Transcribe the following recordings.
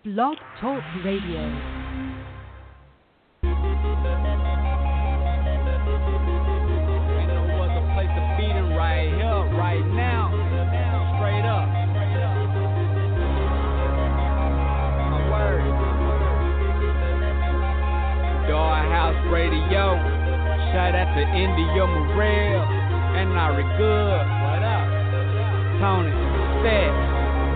Blog Talk Radio. Radio, shout out to India Morel and Nari Good. What up? Tony, Stat.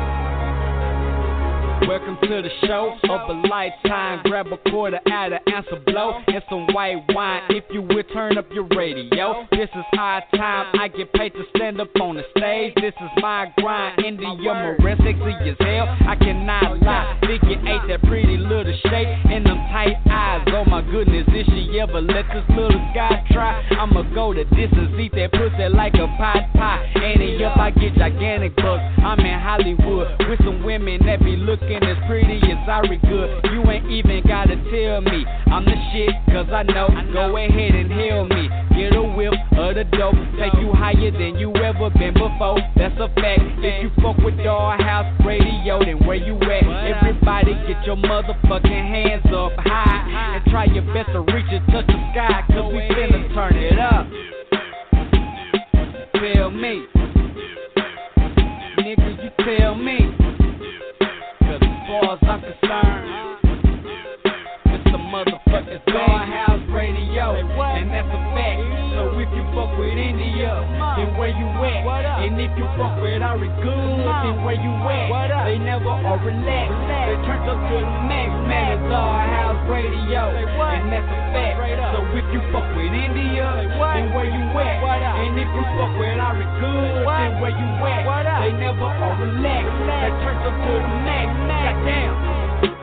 Welcome to the show of a lifetime. Grab a quarter out of answer blow and some white wine. If you will, turn up your radio. This is our time. I get paid to stand up on the stage. This is my grind. India Morel, sexy as hell. I cannot lie. Figure eight, that pretty little shape and them tight eyes. Oh my goodness, if she ever let this little guy try, I'ma go the distance, eat that pussy like a pot pie. And up, I get gigantic bucks. I'm in Hollywood with some women that be looking as pretty as Ari Good. You ain't even gotta tell me I'm the shit, cause I know. Go ahead and hail me. Get a whip of the dope. Take you higher than you ever been before. That's a fact. If you fuck with Dollhouse Radio, then where you at? Everybody get your motherfucking hands up high and try your best to reach and touch the sky, cause we finna turn it up. Tell me, nigga, you tell me. Cause as far as I'm concerned, it's the motherfucking Dollhouse Radio, and that's a fact. So if you fuck with India, then where you at? And if you fuck with Ari Good, then where you at? They never are relaxed. They turned up to the max, man. It's Dollhouse Radio, and that's a fact. So if you fuck with India, then where you at? And if you fuck with Ari Good, then where you at? They never are relaxed. They turned up to the max. Goddamn.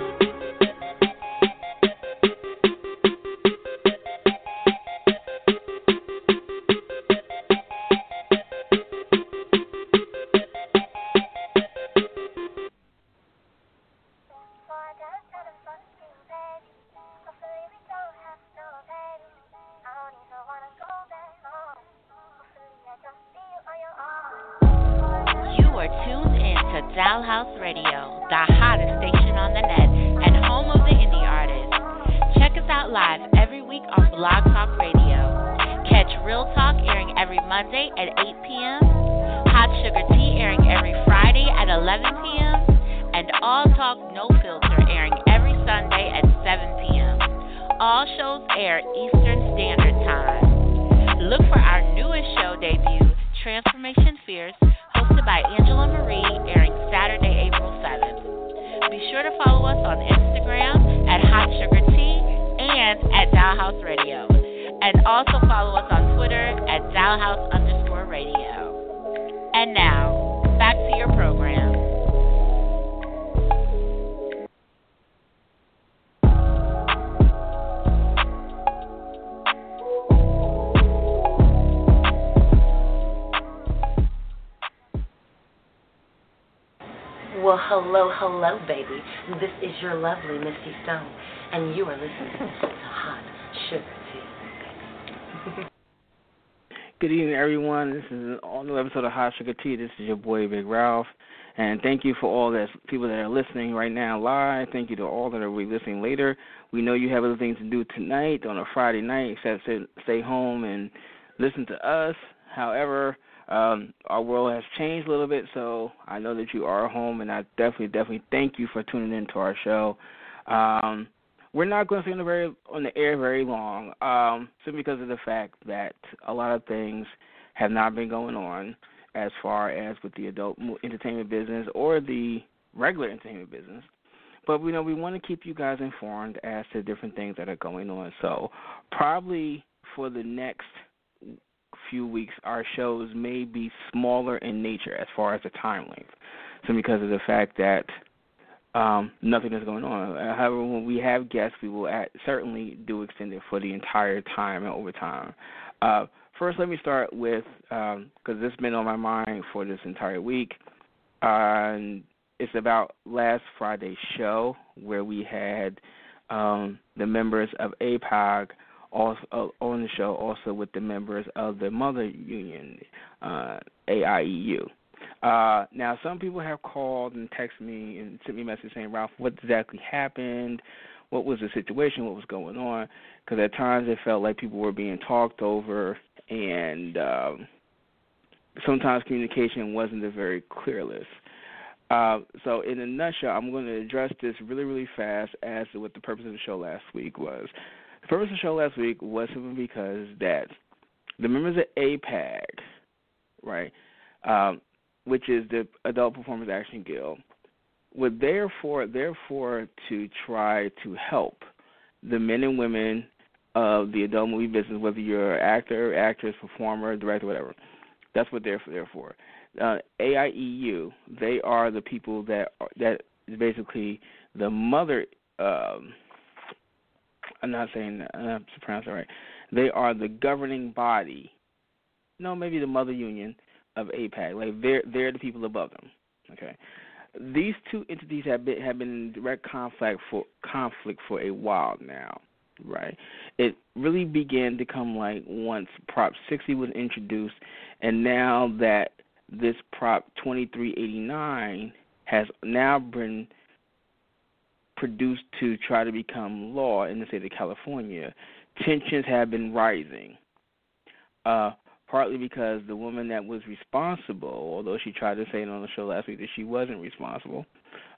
Dollhouse Radio, the hottest station on the net and home of the indie artists. Check us out live every week on Blog Talk Radio. Catch Real Talk airing every Monday at 8 p.m., Hot Sugar Tea airing every Friday at 11 p.m., and All Talk No Filter airing every Sunday at 7 p.m. All shows air Eastern Standard Time. Look for our newest show debut, Transformation Fierce, hosted by Angela Marie, airing Saturday, April 7th. Be sure to follow us on Instagram at Hot Sugar Tea and at Dollhouse Radio. And also follow us on Twitter at Dollhouse_radio. And now, back to your program. Well, hello, baby. This is your lovely Misty Stone, and you are listening to Hot Sugar Tea. Good evening, everyone. This is an all-new episode of Hot Sugar Tea. This is your boy, Big Ralph, and thank you for all the people that are listening right now live. Thank you to all that are listening later. We know you have other things to do tonight on a Friday night except stay home and listen to us. However, our world has changed a little bit, so I know that you are home, and I definitely thank you for tuning in to our show. We're not going to stay on the air very long, simply because of the fact that a lot of things have not been going on as far as with the adult entertainment business or the regular entertainment business. But we want to keep you guys informed as to different things that are going on. So probably for the next few weeks, our shows may be smaller in nature as far as the time length, so because of the fact that nothing is going on. However, when we have guests, we will certainly do extend it for the entire time and over time. First, let me start with, because this has been on my mind for this entire week, it's about last Friday's show where we had the members of APOG also on the show, also with the members of the Mother Union, AIEU. Now, some people have called and texted me and sent me a message saying, Ralph, what exactly happened? What was the situation? What was going on? Because at times it felt like people were being talked over, and sometimes communication wasn't a very clear list. So in a nutshell, I'm going to address this really, really fast as to what the purpose of the show last week was. The purpose of the show last week was simply because that the members of APAG, right, which is the Adult Performance Action Guild, were therefore to try to help the men and women of the adult movie business, whether you're an actor, actress, performer, director, whatever. That's what they're for. AIEU, they are the people that is basically the mother. I'm not saying that. I'm not pronouncing it right. They are the governing body. No, maybe the mother union of APAG. Like they're the people above them. Okay. These two entities have been in direct conflict for a while now, right? It really began to come like once Prop 60 was introduced, and now that this Prop 2389 has now been produced to try to become law in the state of California, tensions have been rising. Partly because the woman that was responsible, although she tried to say it on the show last week that she wasn't responsible,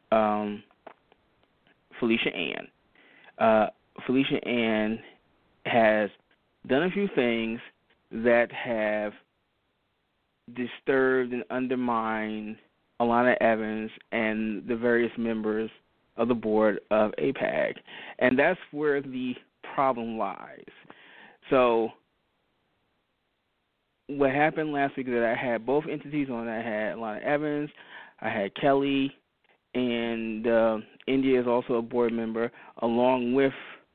Felicia Ann. Felicia Ann has done a few things that have disturbed and undermined Alana Evans and the various members of the board of APAG. And that's where the problem lies. So what happened last week is that I had both entities on. I had Alana Evans, I had Kelly, and India is also a board member, along with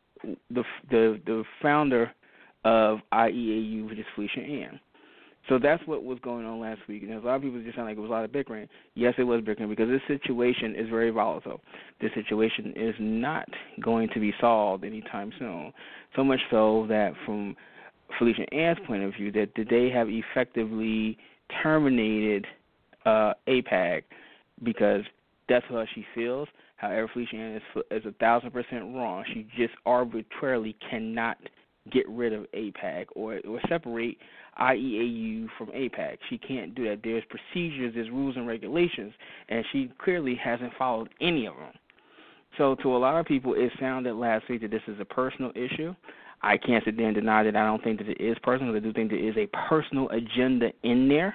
the founder of IEAU, which is Felicia Ann. So that's what was going on last week. And a lot of people just sound like it was a lot of bickering. Yes, it was bickering because this situation is very volatile. This situation is not going to be solved anytime soon. So much so that from Felicia Ann's point of view, that they have effectively terminated APAG because that's how she feels. However, Felicia Ann is 1,000% wrong. She just arbitrarily cannot get rid of APAG or separate IEAU from APAG. She can't do that. There's procedures, there's rules and regulations, and she clearly hasn't followed any of them. So to a lot of people, it sounded last week that this is a personal issue. I can't sit there and deny that I don't think that it is personal. I do think there is a personal agenda in there.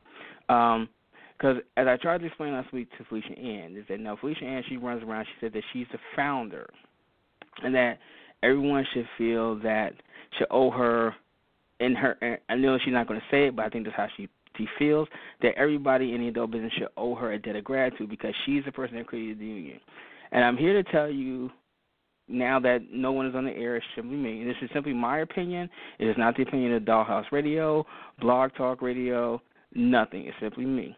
Because as I tried to explain last week to Felicia Ann, is that now Felicia Ann, she runs around, she said that she's the founder and that everyone should feel that should owe her, and I know she's not going to say it, but I think that's how she feels, that everybody in the adult business should owe her a debt of gratitude because she's the person that created the union. And I'm here to tell you now that no one is on the air, it's simply me. This is simply my opinion. It is not the opinion of Dollhouse Radio, Blog Talk Radio, nothing. It's simply me.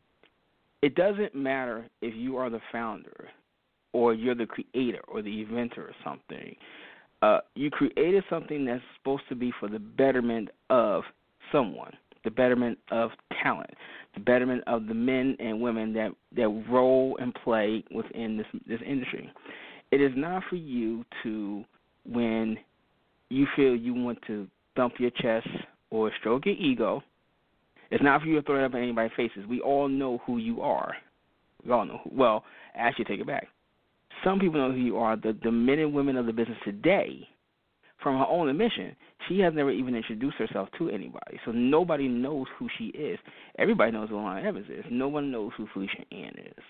It doesn't matter if you are the founder or you're the creator or the inventor or something. You created something that's supposed to be for the betterment of someone, the betterment of talent, the betterment of the men and women that roll and play within this industry. It is not for you to, when you feel you want to thump your chest or stroke your ego, it's not for you to throw it up in anybody's faces. We all know who you are. We all know who. Well, actually, take it back. Some people know who you are. The men and women of the business today, from her own admission, she has never even introduced herself to anybody. So nobody knows who she is. Everybody knows who Alana Evans is. No one knows who Felicia Ann is.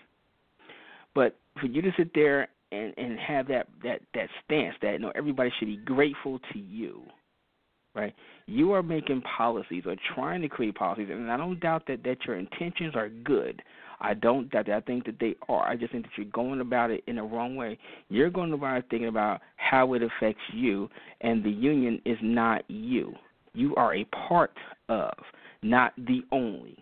But for you to sit there and have that stance that everybody should be grateful to you, right? You are making policies or trying to create policies, and I don't doubt that your intentions are good. I don't doubt that. I think that they are. I just think that you're going about it in the wrong way. You're going about it thinking about how it affects you, and the union is not you. You are a part of, not the only.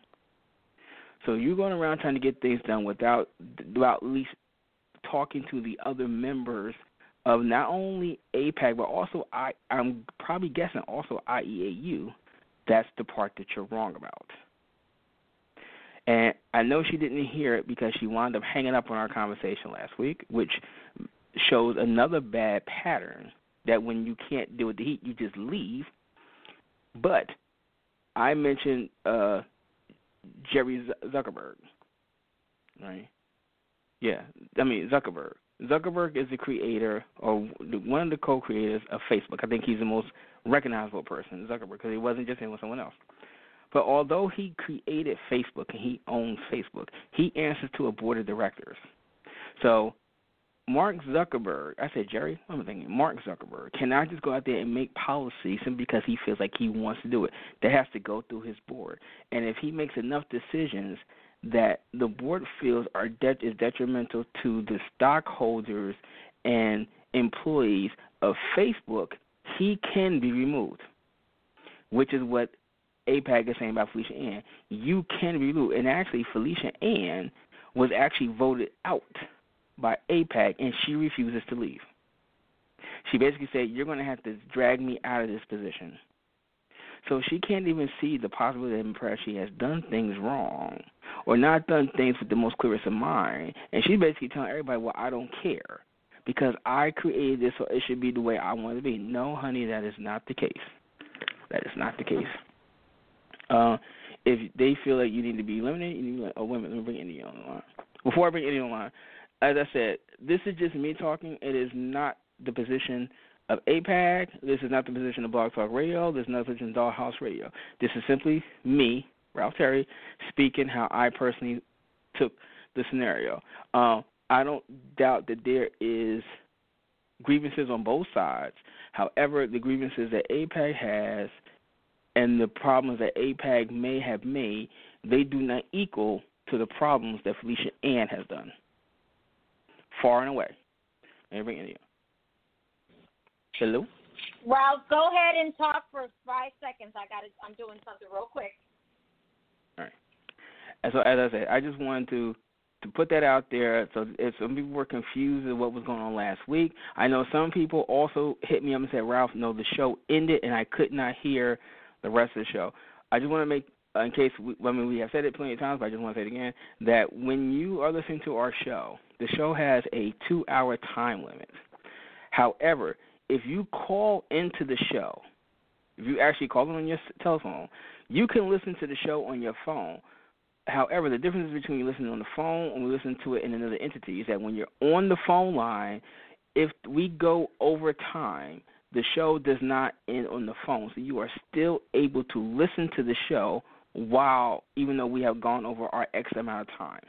So you're going around trying to get things done without at least talking to the other members of not only APAG, but also I'm probably guessing also IEAU. That's the part that you're wrong about. And I know she didn't hear it because she wound up hanging up on our conversation last week, which shows another bad pattern that when you can't deal with the heat, you just leave. But I mentioned Jerry Zuckerberg, right? Yeah, I mean Zuckerberg. Zuckerberg is the creator, or one of the co-creators of Facebook. I think he's the most recognizable person, Zuckerberg, because he wasn't just him with someone else. But although he created Facebook and he owns Facebook, he answers to a board of directors. So Mark Zuckerberg, I said Jerry, I'm thinking Mark Zuckerberg, cannot just go out there and make policy simply because he feels like he wants to do it. That has to go through his board. And if he makes enough decisions that the board feels is detrimental to the stockholders and employees of Facebook, he can be removed, which is what AIPAC is saying about Felicia Ann. You can be removed. And actually, Felicia Ann was actually voted out by AIPAC, and she refuses to leave. She basically said, you're going to have to drag me out of this position. So she can't even see the possibility that perhaps she has done things wrong or not done things with the most clearest of mind. And she's basically telling everybody, well, I don't care because I created this, so it should be the way I want it to be. No, honey, that is not the case. That is not the case. If they feel like you need to be eliminated, you need to be like, oh, wait a minute, let me bring India on the line. Before I bring India on the line, as I said, this is just me talking. It is not the position of AIPAC. This is not the position of Blog Talk Radio. This is not the position of Dollhouse Radio. This is simply me, Ralph Terry, speaking how I personally took the scenario. I don't doubt that there is grievances on both sides. However, the grievances that AIPAC has and the problems that AIPAC may have made, they do not equal to the problems that Felicia Ann has done. Far and away. Let me bring it in. Hello? Ralph, go ahead and talk for 5 seconds. I'm doing something real quick. All right. And so, as I said, I just wanted to put that out there. So if some people were confused with what was going on last week, I know some people also hit me up and said, Ralph, no, the show ended and I could not hear the rest of the show. I just want to make, in case, we have said it plenty of times, but I just want to say it again, that when you are listening to our show, the show has a 2-hour time limit. However, if you call into the show, if you actually call it on your telephone, you can listen to the show on your phone. However, the difference between you listening on the phone and we listen to it in another entity is that when you're on the phone line, if we go over time, the show does not end on the phone. So you are still able to listen to the show even though we have gone over our X amount of time.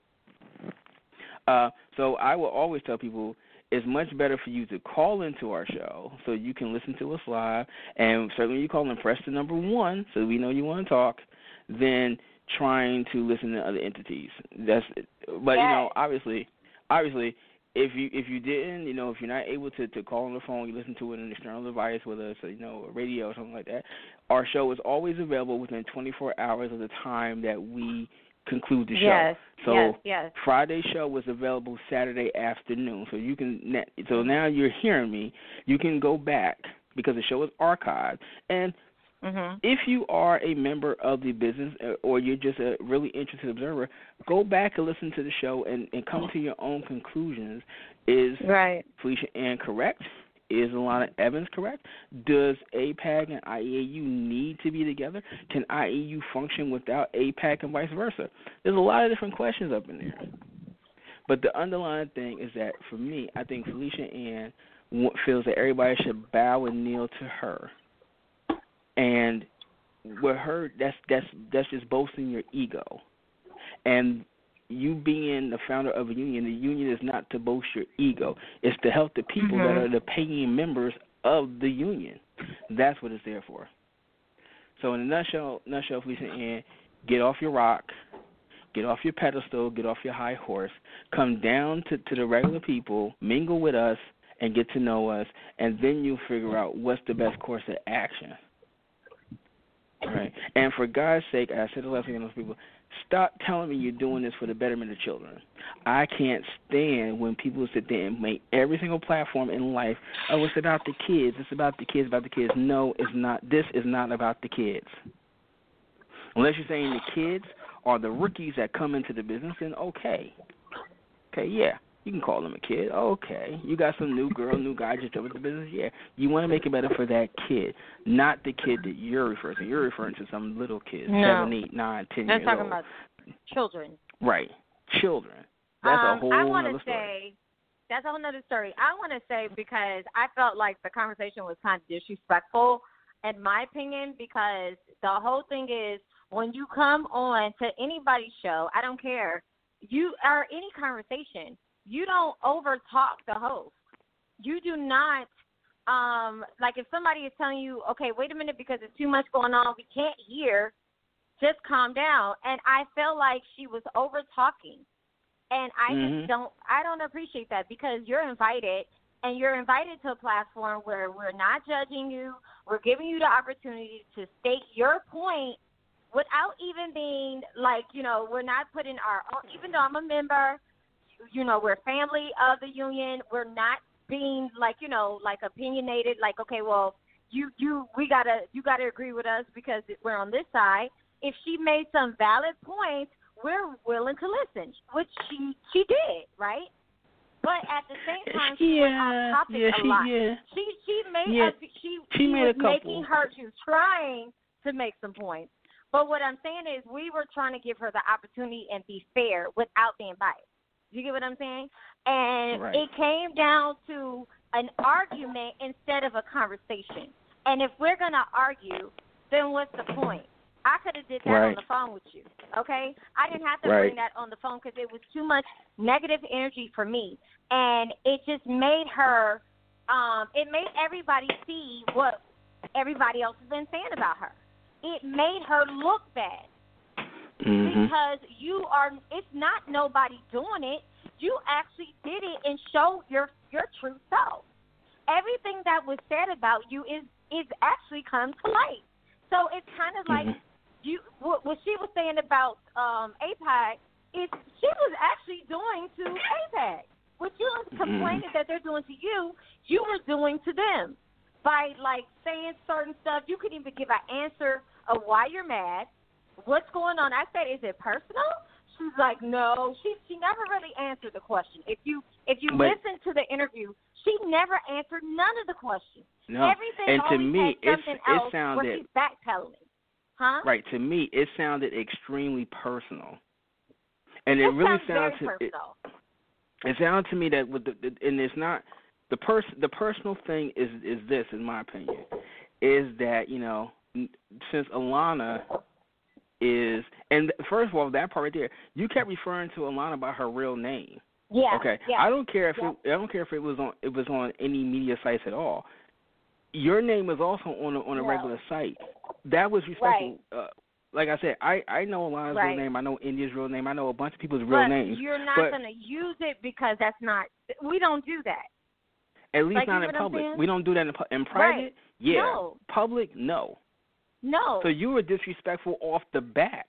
So I will always tell people it's much better for you to call into our show so you can listen to us live, and certainly when you call and press the number 1 so we know you want to talk, than trying to listen to other entities. But obviously, if you didn't, if you're not able to call on the phone, you listen to it on an external device, whether it's a radio or something like that. Our show is always available within 24 hours of the time that we conclude the show. Yes, so yes. Friday's show was available Saturday afternoon. So you can. So now you're hearing me. You can go back because the show is archived. And if you are a member of the business or you're just a really interested observer, go back and listen to the show and come to your own conclusions. Is Felicia Ann correct? Is Alana Evans correct? Does AIPAC and IEAU need to be together? Can IEAU function without AIPAC and vice versa? There's a lot of different questions up in there. But the underlying thing is that, for me, I think Felicia Ann feels that everybody should bow and kneel to her. And with her, that's just boasting your ego. And you being the founder of a union, the union is not to boast your ego. It's to help the people that are the paying members of the union. That's what it's there for. So in a nutshell, Felicia Ann, get off your rock, get off your pedestal, get off your high horse, come down to the regular people, mingle with us, and get to know us, and then you'll figure out what's the best course of action. All right. And for God's sake, I said the last thing to those people, stop telling me you're doing this for the betterment of children. I can't stand when people sit there and make every single platform in life, oh, it's about the kids. It's about the kids, about the kids. No, it's not. This is not about the kids. Unless you're saying the kids are the rookies that come into the business, and okay, yeah, you can call them a kid. Okay, you got some new girl, new guy just jumped into the business. Yeah, you want to make it better for that kid, not the kid that you're referring to. You're referring to some little kids, 7, 8, 9, 10 years old. They're talking about children. Right, children. That's a whole other story. That's a whole other story. I want to say, because I felt like the conversation was kind of disrespectful, in my opinion, because the whole thing is, when you come on to anybody's show, I don't care, you or any conversation, you don't over-talk the host. You do not, like if somebody is telling you, okay, wait a minute, because there's too much going on, we can't hear, just calm down. And I felt like she was over-talking. And I just don't appreciate that, because you're invited, and you're invited to a platform where we're not judging you. We're giving you the opportunity to state your point without even being like, we're not putting our own, even though I'm a member, we're family of the union. We're not being like, like opinionated, like, okay, well, you gotta agree with us because we're on this side. If she made some valid points, we're willing to listen, which she did, right? But at the same time, she went off topic a lot. She was making her, she was trying to make some points. But what I'm saying is, we were trying to give her the opportunity and be fair without being biased. You get what I'm saying? And It came down to an argument instead of a conversation. And if we're going to argue, then what's the point? I could have did that on the phone with you, okay? I didn't have to bring that on the phone because it was too much negative energy for me. And it just made her, it made everybody see what everybody else has been saying about her. It made her look bad. Because it's not nobody doing it. You actually did it and showed your true self. Everything that was said about you is actually come to light. So it's kind of like what she was saying about APAC is she was actually doing to APAC. What you was complaining that they're doing to you, you were doing to them. By, like, saying certain stuff, you couldn't even give an answer of why you're mad. What's going on? I said, is it personal? She's like, no. She never really answered the question. If you listen to the interview, she never answered none of the questions. No. Everything and to me, it sounded where she's backpedaling. Huh? Right. To me, it sounded extremely personal, and it really sounded personal. It sounded to me that and it's not the personal thing is this, in my opinion, is that since Alana is, and first of all, that part right there, you kept referring to Alana by her real name. Yeah. Okay. Yeah. I don't care if it was on any media sites at all. Your name was also on a regular site. That was respectful. Right. Like I said, I know Alana's real name. I know India's real name. I know a bunch of people's real names. You're not going to use it because that's not. We don't do that. At least not in public. We don't do that in private. Right. Yeah. No. Public, no. No. So you were disrespectful off the bat,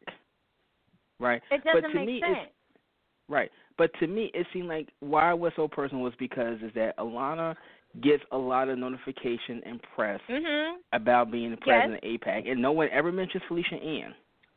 right? It doesn't make sense. Right. But to me, it seemed like why it was so personal was because is that Alana gets a lot of notification and press about being the president of APAC, and no one ever mentions Felicia Ann.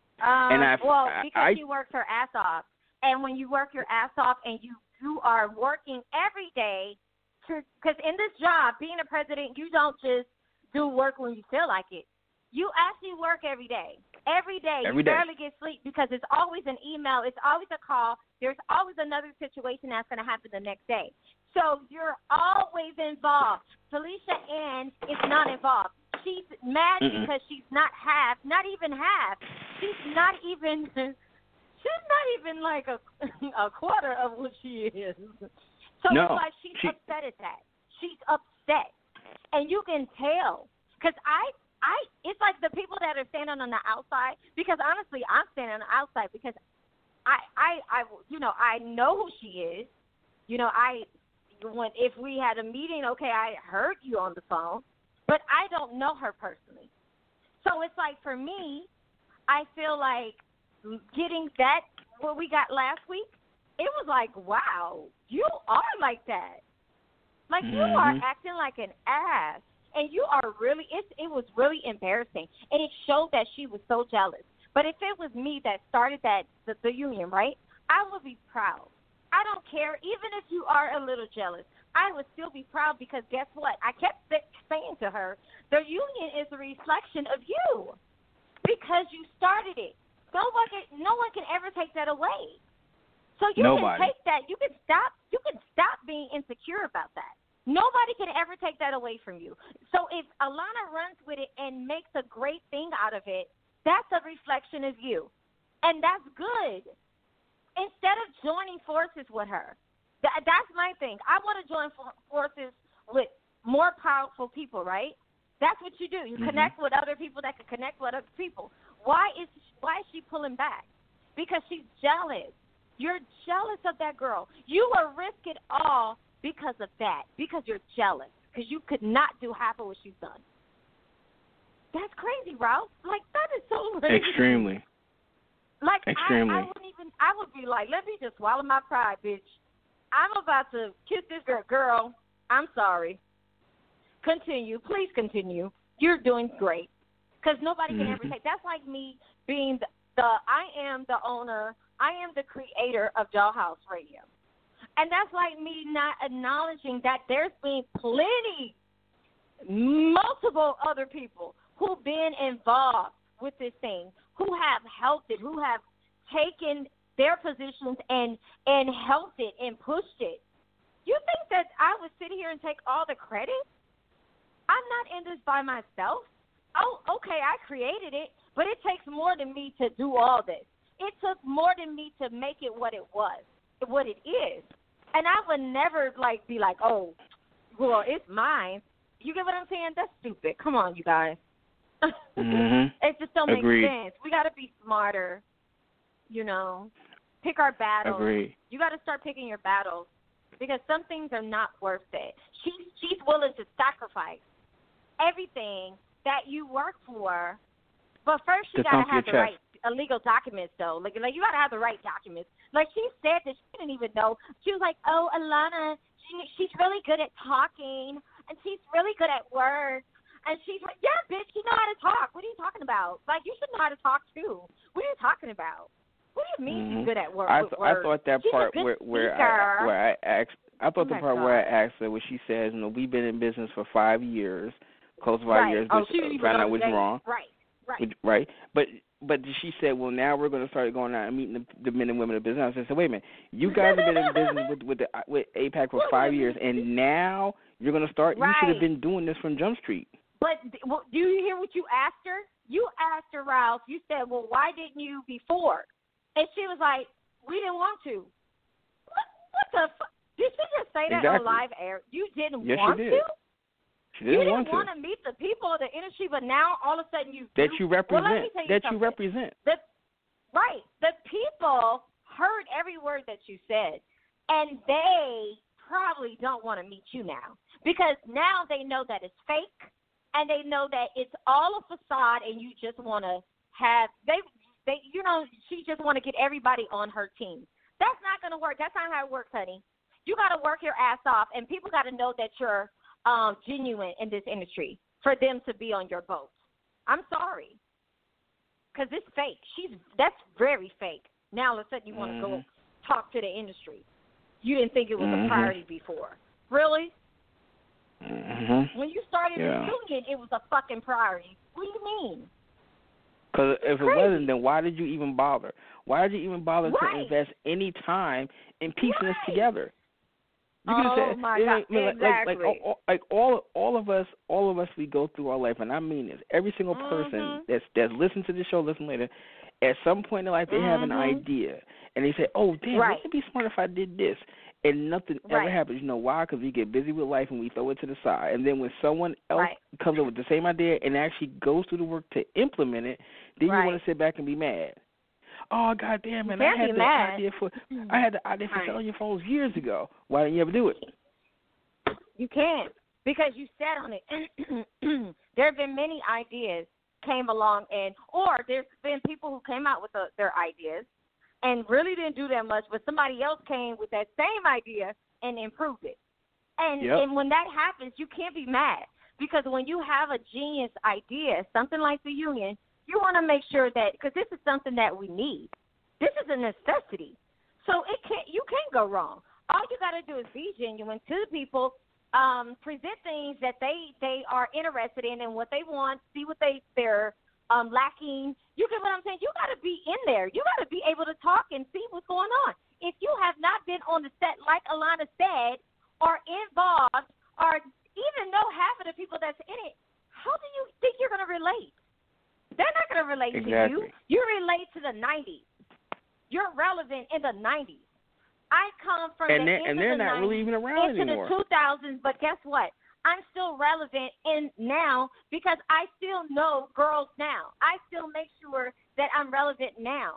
Because she works her ass off, and when you work your ass off and you are working every day, because in this job, being a president, you don't just do work when you feel like it. You actually work every day. Every day. You barely get sleep because it's always an email. It's always a call. There's always another situation that's going to happen the next day. So you're always involved. Felicia Ann is not involved. She's mad because she's not even half. She's not even like a quarter of what she is. So it's like she's upset at that. She's upset. And you can tell. Because it's like the people that are standing on the outside, because honestly, I'm standing on the outside because I know who she is. If we had a meeting, okay, I heard you on the phone, but I don't know her personally. So it's like for me, I feel like getting that, what we got last week, it was like, wow, you are like that. Like you are acting like an ass. And you are really, it was really embarrassing. And it showed that she was so jealous. But if it was me that started the union, right, I would be proud. I don't care, even if you are a little jealous. I would still be proud because guess what? I kept saying to her, the union is a reflection of you because you started it. No one can ever take that away. So you can take that. You can stop being insecure about that. Nobody can ever take that away from you. So if Alana runs with it and makes a great thing out of it, that's a reflection of you. And that's good. Instead of joining forces with her. That's my thing. I want to join forces with more powerful people, right? That's what you do. You connect with other people that can connect with other people. Why is she pulling back? Because she's jealous. You're jealous of that girl. You will risk it all because of that, because you're jealous, because you could not do half of what she's done. That's crazy, Ralph. Like, that is so crazy. Extremely. Like, extremely. I would be like, let me just swallow my pride, bitch. I'm about to kiss this girl. Girl, I'm sorry. Continue. Please continue. You're doing great. Because nobody can ever take. That's like me being I am the owner, I am the creator of Dollhouse Radio. And that's like me not acknowledging that there's been multiple other people who've been involved with this thing, who have helped it, who have taken their positions and helped it and pushed it. You think that I would sit here and take all the credit? I'm not in this by myself. Oh, okay, I created it, but it takes more than me to do all this. It took more than me to make it what it is. And I would never be like, oh, well, it's mine. You get what I'm saying? That's stupid. Come on, you guys. It just don't make sense. We got to be smarter, pick our battles. Agreed. You got to start picking your battles because some things are not worth it. She's willing to sacrifice everything that you work for, but first you got to have the right legal documents, though. Like you got to have the right documents. Like she said that she didn't even know. She was like, oh, Alana, she's really good at talking, and she's really good at words. And she's like, yeah, bitch, you know how to talk. What are you talking about? Like, you should know how to talk, too. What are you talking about? What do you mean she's good at words? I thought that part where I asked, I thought the part where I asked her where she says, we've been in business for 5 years, close to 5 years, but found out what's wrong. Right. But she said, well, now we're going to start going out and meeting the men and women of business. I said, wait a minute, you guys have been in business with APAC for 5 years, and now you're going to start? You should have been doing this from Jump Street. But do you hear what you asked her? You asked her, Ralph, you said, well, why didn't you before? And she was like, we didn't want to. What the fuck? Did she just say that on live air? You didn't want to? She didn't want to. You didn't want to meet the people of the industry, but now all of a sudden you That do? you represent. Well, let me tell you something. You represent. Right. The people heard every word that you said, and they probably don't want to meet you now because now they know that it's fake. And they know that it's all a facade, and you just want to have she just want to get everybody on her team. That's not going to work. That's not how it works, honey. You got to work your ass off, and people got to know that you're genuine in this industry for them to be on your boat. I'm sorry, because it's fake. That's very fake. Now all of a sudden you want to go talk to the industry. You didn't think it was a priority before, really? When you started the union, it was a fucking priority. What do you mean? Because if it wasn't, then why did you even bother? Why did you even bother to invest any time in piecing this together? You could have said, my God, exactly. Like all of us, we go through our life, and I mean this. Every single person that's listened to this show, listen later. At some point in life, they have an idea, and they say, "Oh, damn, wouldn't it be smart if I did this?" And nothing ever happens. You know why? Because we get busy with life and we throw it to the side. And then when someone else comes up with the same idea and actually goes through the work to implement it, then you want to sit back and be mad. Oh, goddamn, man, I had the idea for selling your phones years ago. Why didn't you ever do it? You can't because you sat on it. There have been many ideas came along, or there's been people who came out with their ideas and really didn't do that much, but somebody else came with that same idea and improved it. And when that happens, you can't be mad because when you have a genius idea, something like the union, you want to make sure that, because this is something that we need. This is a necessity. So you can't go wrong. All you got to do is be genuine to the people, present things that they are interested in and what they want, see what they're lacking. You get what I'm saying? You got to be in there. You got to be able to talk and see what's going on. If you have not been on the set, like Alana said, or involved, or even know half of the people that's in it, how do you think you're going to relate? They're not going to relate to you. You relate to the 90s. You're relevant in the 90s. I come from the end of they're the not 90s really even around into anymore. The 2000s, but guess what? I'm still relevant in now because I still know girls now. I still make sure that I'm relevant now.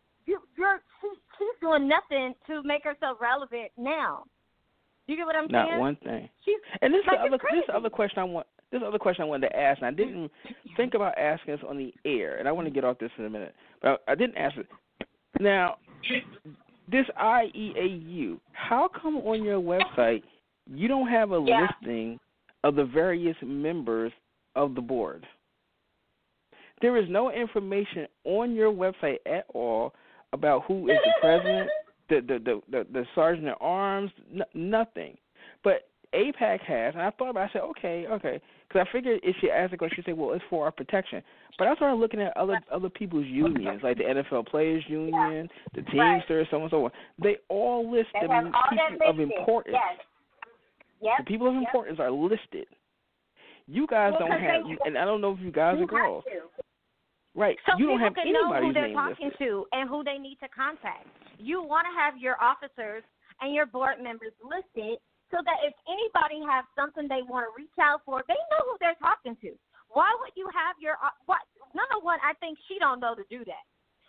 She's doing nothing to make herself relevant now. You get what I'm saying? Not one thing. And this other question I wanted to ask, and I didn't think about asking this on the air, and I want to get off this in a minute, but I didn't ask it. Now, this IEAU, how come on your website you don't have a listing of the various members of the board? There is no information on your website at all about who is the president, the sergeant at arms, nothing. But AIPAC has, and I thought about it, I said, okay, because I figured if she asked the question, she'd say, well, it's for our protection. But I started looking at other people's unions, like the NFL Players Union, the Teamsters, so on and so on. They all list the people of importance. Yes. The people of importance are listed. You guys don't have, and I don't know if you guys are girls. Right. So you don't have people can know who anybody's they're name talking listed. to and who they need to contact. You want to have your officers and your board members listed so that if anybody has something they want to reach out for, they know who they're talking to. Why would you have number one, I think she don't know to do that.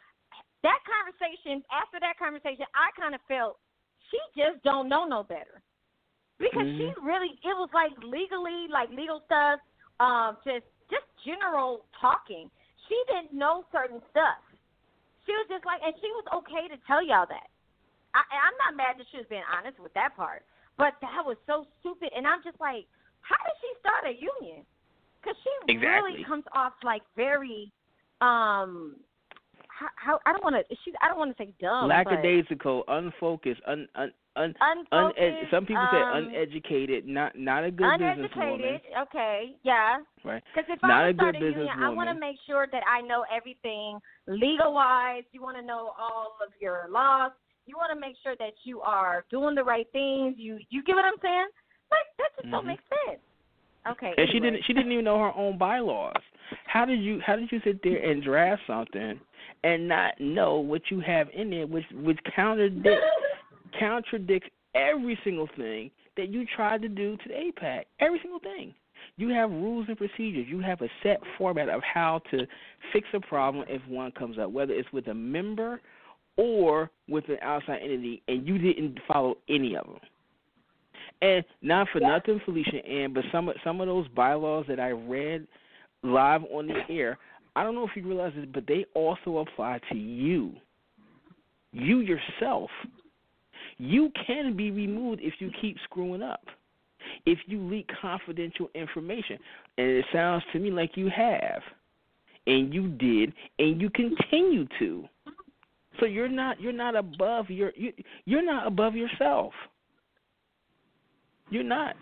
After that conversation, I kind of felt she just don't know no better. Because she really, it was like legal stuff, just general talking. She didn't know certain stuff. She was just like, and she was okay to tell y'all that. I'm not mad that she was being honest with that part, but that was so stupid. And I'm just like, how did she start a union? Because she really comes off like very, I don't want to say dumb, lackadaisical, unfocused, unfocused. Some people say uneducated, not a good businesswoman. Uneducated, okay, yeah. Right. Because if not I start a union, businesswoman. I want to make sure that I know everything legal-wise. You want to know all of your laws. You want to make sure that you are doing the right things. You get what I'm saying? Like, that just don't make sense. Okay. And anyway. she didn't even know her own bylaws. How did you sit there and draft something and not know what you have in there, which contradicts every single thing that you tried to do to the AIPAC? Every single thing. You have rules and procedures. You have a set format of how to fix a problem if one comes up, whether it's with a member or with an outside entity, and you didn't follow any of them. And not for nothing, Felicia Ann, but some of those bylaws that I read live on the air, I don't know if you realize this, but they also apply to you. You yourself. You can be removed if you keep screwing up, if you leak confidential information. And it sounds to me like you have, and you did, and you continue to. So you're not above you're not above yourself. You're not.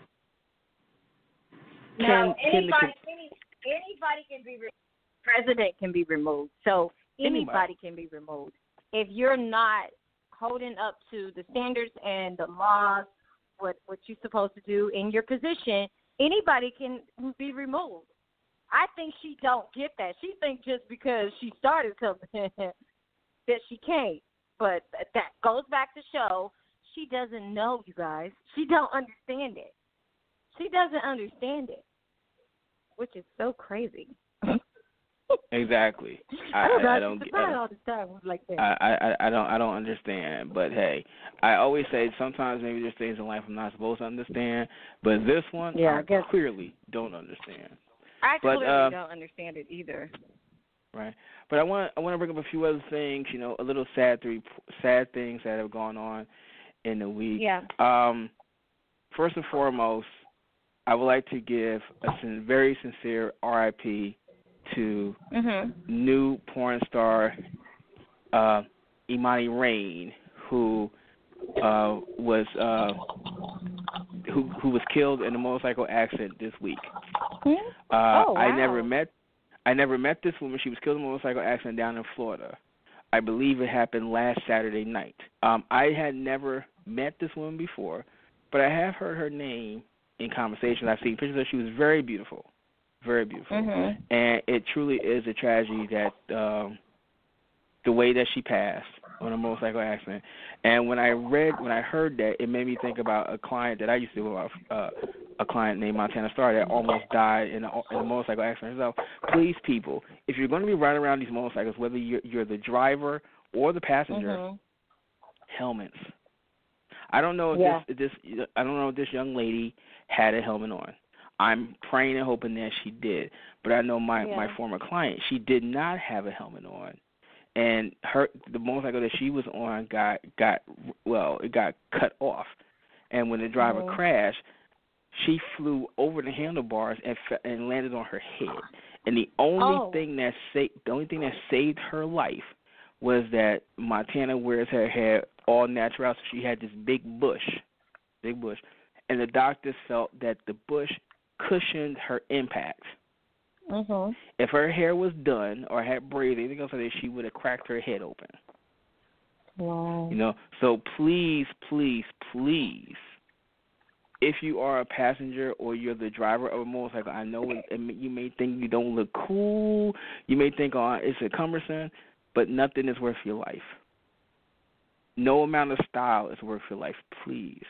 Anybody can be president can be removed. So anybody can be removed if you're not holding up to the standards and the laws, what you're supposed to do in your position. Anybody can be removed. I think she don't get that. She thinks just because she started something that she can't. But that goes back to show she doesn't know, you guys. She don't understand it. She doesn't understand it, which is so crazy. Exactly. I don't get all the time like that. I don't understand. But hey, I always say sometimes maybe there's things in life I'm not supposed to understand. But this one, I clearly don't understand. I clearly don't understand it either. Right. But I want to bring up a few other things. You know, a little sad things that have gone on in the week. Yeah. First and foremost, I would like to give a very sincere RIP to new porn star Imani Rain, who was killed in a motorcycle accident this week. Wow. I never met this woman. She was killed in a motorcycle accident down in Florida. I believe it happened last Saturday night. I had never met this woman before, but I have heard her name in conversations. I've seen pictures of her. She was very beautiful, very beautiful. And it truly is a tragedy that the way that she passed on a motorcycle accident. And when I heard that, it made me think about a client that I used to do with, a client named Montana Star that almost died in a motorcycle accident. So please, people, if you're going to be riding around these motorcycles, whether you're the driver or the passenger, helmets. I don't know if this young lady had a helmet on. I'm praying and hoping that she did, but I know my former client, she did not have a helmet on. And the motorcycle that she was on got cut off, and when the driver crashed, she flew over the handlebars and landed on her head. And the only thing that saved her life was that Montana wears her hair all natural, so she had this big bush, and the doctors felt that the bush cushioned her impact. If her hair was done or had braids, anything else like that, she would have cracked her head open. Wow. You know, so please, please, please, if you are a passenger or you're the driver of a motorcycle, I know you may think you don't look cool. You may think, it's a cumbersome, but nothing is worth your life. No amount of style is worth your life, please.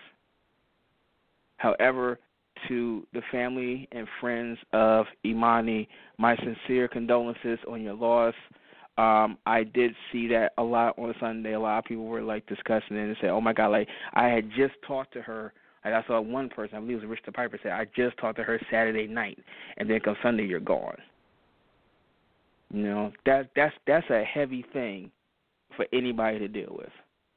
However, to the family and friends of Imani, my sincere condolences on your loss. I did see that a lot on Sunday. A lot of people were discussing it and said, "Oh my God!" I had just talked to her. I saw one person, I believe it was Rich the Piper, said, "I just talked to her Saturday night, and then come Sunday, you're gone." You know, that's a heavy thing for anybody to deal with.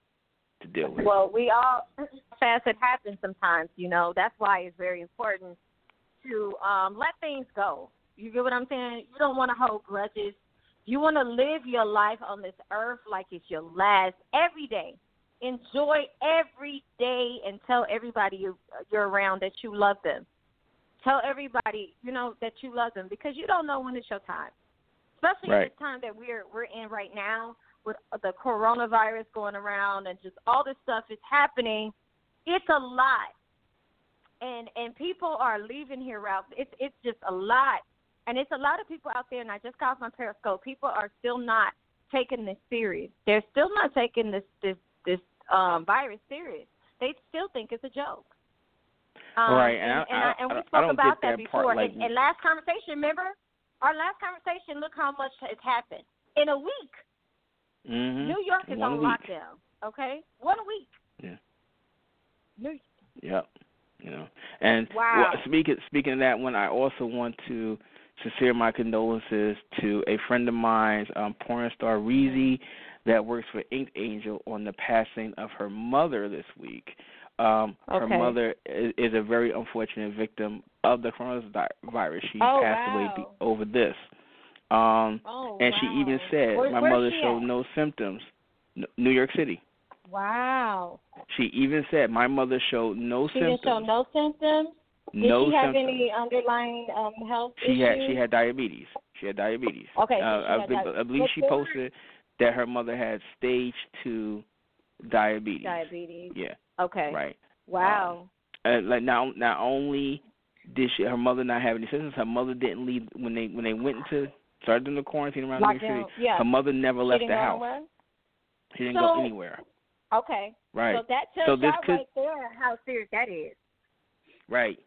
Well, we all fast it happens sometimes, you know. That's why it's very important to let things go. You get what I'm saying? You don't want to hold grudges. You want to live your life on this earth like it's your last every day. Enjoy every day and tell everybody you're around that you love them. Tell everybody, that you love them, because you don't know when it's your time. Especially at this time that we're in right now, with the coronavirus going around and just all this stuff is happening. It's a lot. And people are leaving here, Ralph. It's just a lot. And it's a lot of people out there, and I just got off my Periscope. People are still not taking this serious. They're still not taking this virus serious. They still think it's a joke. Right. And we spoke about that before. And last conversation, remember? Our last conversation, look how much has happened. In a week. New York is on lockdown, okay? 1 week. Yeah. Yep. And speaking of that one, I also want to sincere my condolences to a friend of mine, porn star Reezy, that works for Ink Angel, on the passing of her mother this week. Her mother is a very unfortunate victim of the coronavirus. She passed away over this. And she even said, my mother showed no symptoms. New York City. Wow. She even said, my mother showed no symptoms. She didn't show no symptoms? Did she have any underlying health issues? She had diabetes. Okay. I believe she posted that her mother had stage 2 diabetes. Yeah. Okay. Right. Wow. Not only did her mother not have any symptoms, her mother didn't leave when they went into started doing the quarantine around New York City. Yeah. Her mother never left the house. She didn't go anywhere. Okay. Right. So that tells you right there how serious that is. Right.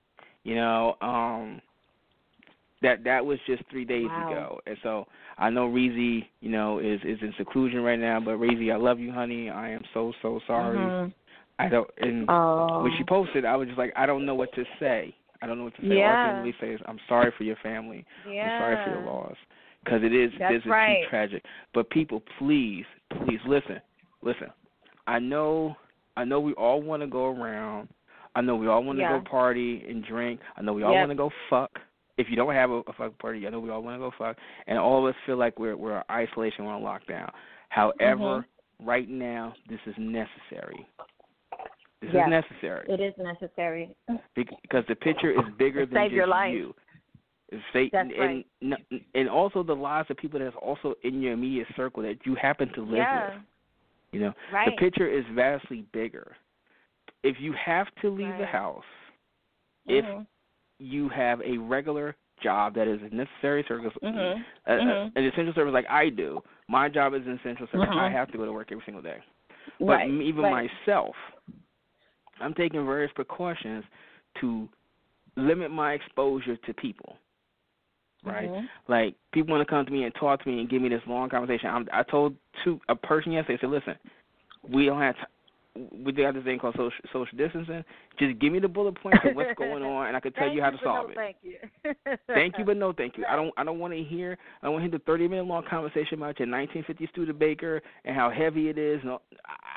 That was just 3 days ago. And so I know Reezy, is in seclusion right now, but Reezy, I love you, honey. I am so sorry. I don't. And when she posted, I was just like, I don't know what to say. All I can really say is, I'm sorry for your family. Yeah. I'm sorry for your loss, because it is too tragic. But people, please listen. I know we all want to go around. I know we all want to go party and drink. I know we all want to go fuck. if you don't have a fuck party, I know we all want to go fuck, and all of us feel like we're in isolation, we're on lockdown. However, right now, this is necessary. This is necessary. It is necessary. Because the picture is bigger than just your life. you. That's right. And also the lives of people that's also in your immediate circle that you happen to live with. You know, the picture is vastly bigger. If you have to leave the house, if you have a regular job that is a necessary service, an essential service like I do, my job is an essential service. I have to go to work every single day. But even myself, I'm taking various precautions to limit my exposure to people. Right, like people want to come to me and talk to me and give me this long conversation. I told a person yesterday, I said, listen, we don't have we got this thing called social distancing. Just give me the bullet points of what's going on, and I can tell you how to solve it. Thank you. Thank you, but no thank you. I don't want to hear. I want to hear the 30-minute long conversation about your 1950 Studebaker and how heavy it is. No,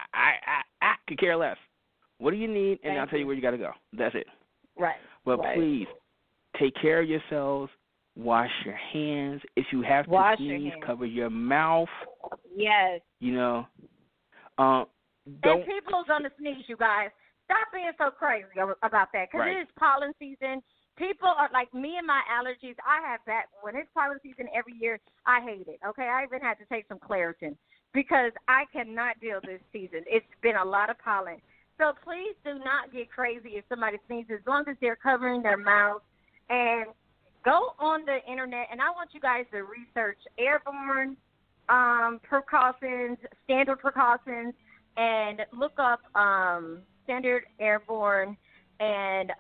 I could care less. What do you need? And I'll tell you where you got to go. That's it. Right. But please take care of yourselves. Wash your hands. If you have to sneeze, cover your mouth. Yes. You know. And people are going to sneeze, you guys. Stop being so crazy about that, because it is pollen season. People are like me and my allergies. I have that. When it's pollen season every year, I hate it, okay? I even had to take some Claritin because I cannot deal this season. It's been a lot of pollen. So please do not get crazy if somebody sneezes, as long as they're covering their mouth. And go on the internet, and I want you guys to research airborne precautions, standard precautions, and look up standard airborne and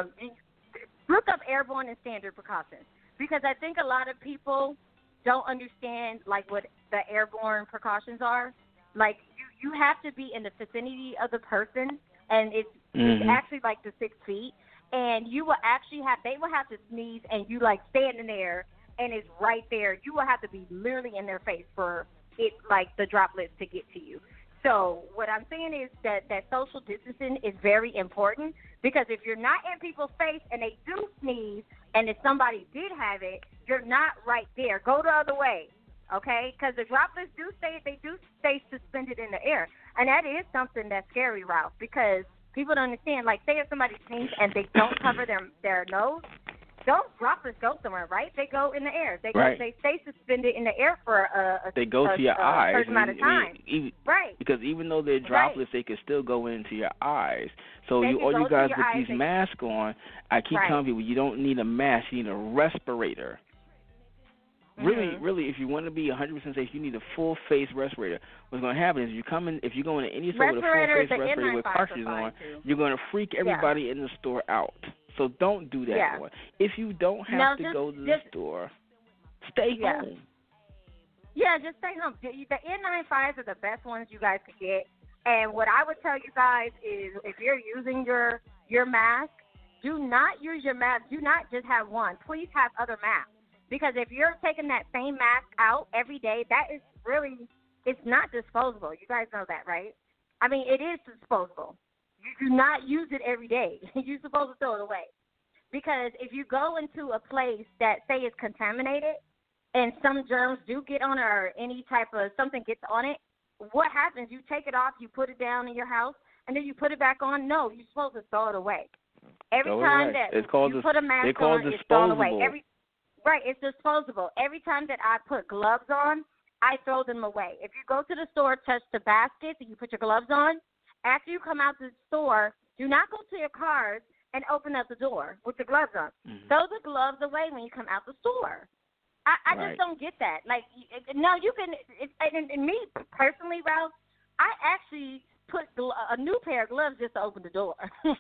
look up airborne and standard precautions, because I think a lot of people don't understand like what the airborne precautions are. Like you have to be in the vicinity of the person, and it's actually like the 6 feet. And you will they will have to sneeze, and you like standing there, and it's right there. You will have to be literally in their face for it, like the droplets to get to you. So what I'm saying is that social distancing is very important, because if you're not in people's face and they do sneeze, and if somebody did have it, you're not right there. Go the other way, okay? Because the droplets do stay suspended in the air, and that is something that's scary, Ralph, because people don't understand. Like, say if somebody sneezes and they don't cover their nose, those droplets go somewhere, right? They go in the air. They stay suspended in the air for they go to your eyes. certain amount of time. Right. Because even though they're droplets, they can still go into your eyes. So all you guys with these masks on, I keep telling people, you don't need a mask. You need a respirator. Really, if you want to be 100% safe, you need a full face respirator. What's going to happen is if you go into any store with a full face respirator with cartridges on, you're going to freak everybody in the store out. So don't do that one. If you don't have to go to the store, stay home. Yeah, just stay home. The N95s are the best ones you guys could get. And what I would tell you guys is, if you're using your mask, do not use your mask. Do not just have one. Please have other masks. Because if you're taking that same mask out every day, that is really, it's not disposable. You guys know that, right? I mean, it is disposable. You do not use it every day. You're supposed to throw it away. Because if you go into a place that, say, is contaminated and some germs do get on it, or any type of something gets on it, what happens? You take it off, you put it down in your house, and then you put it back on? No, you're supposed to throw it away. Every time that you put a mask on, it's thrown away. Right, it's disposable. Every time that I put gloves on, I throw them away. If you go to the store, touch the baskets, and you put your gloves on, after you come out the store, do not go to your cars and open up the door with the gloves on. Throw the gloves away when you come out the store. I just don't get that. Like, no, you can. And me personally, Ralph, I actually put a new pair of gloves just to open the door.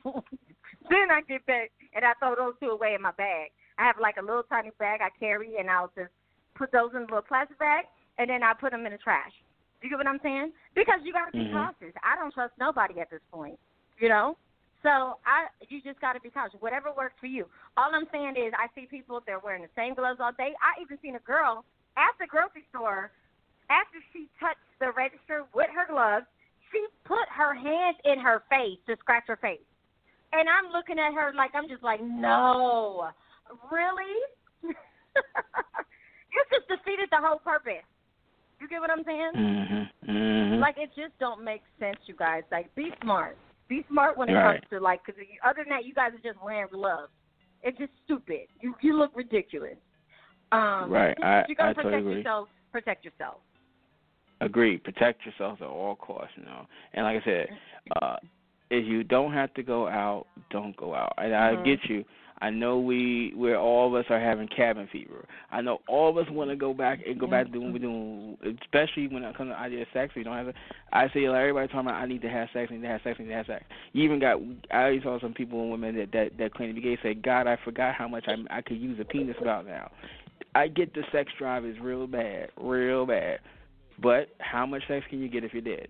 Then I get back and I throw those two away in my bag. I have like a little tiny bag I carry, and I'll just put those in a little plastic bag, and then I put them in the trash. You get what I'm saying? Because you got to be cautious. I don't trust nobody at this point, you know? So you just got to be cautious. Whatever works for you. All I'm saying is, I see people, they're wearing the same gloves all day. I even seen a girl at the grocery store, after she touched the register with her gloves, she put her hands in her face to scratch her face. And I'm looking at her like, I'm just like, no, really? You just defeated the whole purpose. You get what I'm saying? Mm-hmm. Mm-hmm. Like, it just don't make sense, you guys. Like, be smart. Be smart when it comes to, like, because other than that, you guys are just wearing gloves. It's just stupid. You look ridiculous. Right. You got to totally protect yourself. Protect yourself. Agree. Protect yourself at all costs, And like I said, if you don't have to go out, don't go out. And I get you. I know we're all of us are having cabin fever. I know all of us want to go back to doing what we're doing, especially when it comes to the idea of sex. We don't have it. I see like everybody talking about I need to have sex, I need to have sex, I need to have sex. You even got I saw some people and women that claim to be gay say, God, I forgot how much I could use a penis about now. I get the sex drive is real bad. But how much sex can you get if you're dead?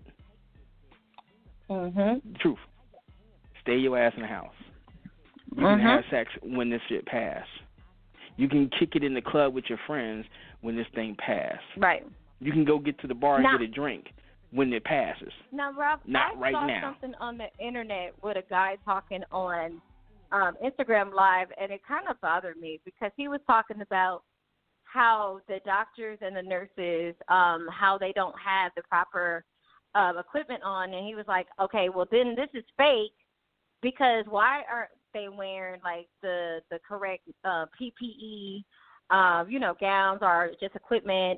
Mm-hmm. Truth. Stay your ass in the house. You can have sex when this shit pass. You can kick it in the club with your friends when this thing pass. Right. You can go get to the bar and get a drink when it passes. Now, Ralph, Not right now. I saw something on the internet with a guy talking on Instagram Live, and it kind of bothered me because he was talking about how the doctors and the nurses, how they don't have the proper equipment on, and he was like, okay, well, then this is fake because why aren't they wearing like the correct PPE, gowns or just equipment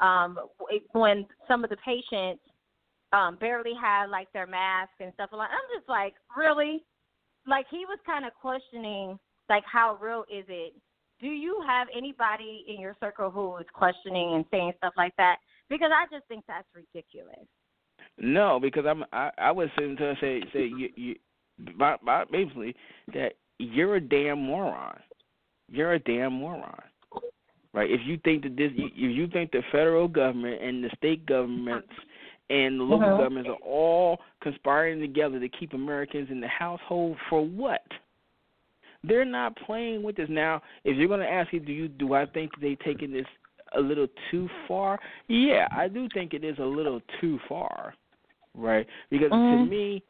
when some of the patients barely have like their masks and stuff like that. I'm just like, really? Like he was kind of questioning like how real is it? Do you have anybody in your circle who is questioning and saying stuff like that? Because I just think that's ridiculous. No, because I was sitting there and say you basically that you're a damn moron. You're a damn moron, right? If you think that if you think the federal government and the state governments and the local governments are all conspiring together to keep Americans in the household for what? They're not playing with this. Now, if you're going to ask me, do I think they've taken this a little too far? Yeah, I do think it is a little too far, right? Because to me,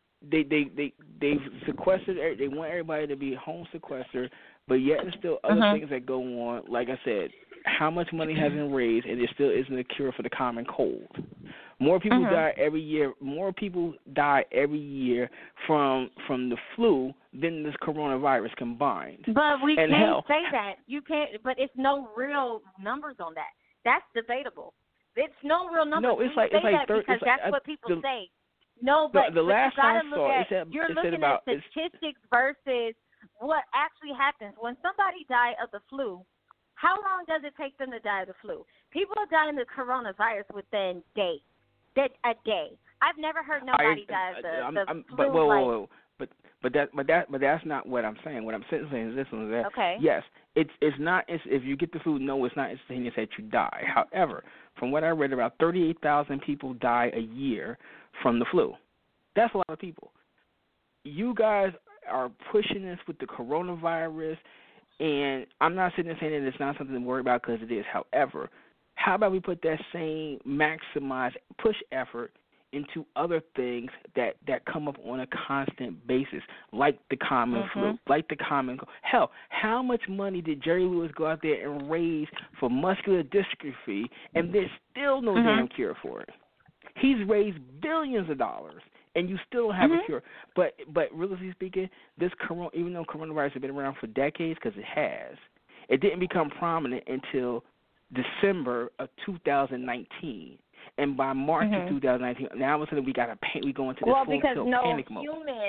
they've sequestered. They want everybody to be home sequestered, but yet there's still other things that go on. Like I said, how much money has been raised, and there still isn't a cure for the common cold. More people die every year. More people die every year from the flu than this coronavirus combined. But we can't say that. You can't. But it's no real numbers on that. That's debatable. It's no real numbers. No, it's like because that's what people say. No, but the last time I saw, you're looking at statistics versus what actually happens when somebody dies of the flu. How long does it take them to die of the flu? People are dying of coronavirus within days. A day. I've never heard nobody die of the flu. But that's not what I'm saying. What I'm saying is this one. That, okay. Yes, it's not. If you get the flu, no, it's not instantaneous that you die. However, from what I read, about 38,000 people die a year from the flu. That's a lot of people. You guys are pushing this with the coronavirus, and I'm not sitting there saying that it's not something to worry about because it is. However, how about we put that same maximized push effort into other things that come up on a constant basis, like the common flu, like the common cold. Hell, how much money did Jerry Lewis go out there and raise for muscular dystrophy, and there's still no damn cure for it? He's raised billions of dollars, and you still don't have a cure. But realistically speaking, even though coronavirus has been around for decades, because it has, it didn't become prominent until December of 2019, and by March of 2019, now all of a sudden we go into this full panic mode.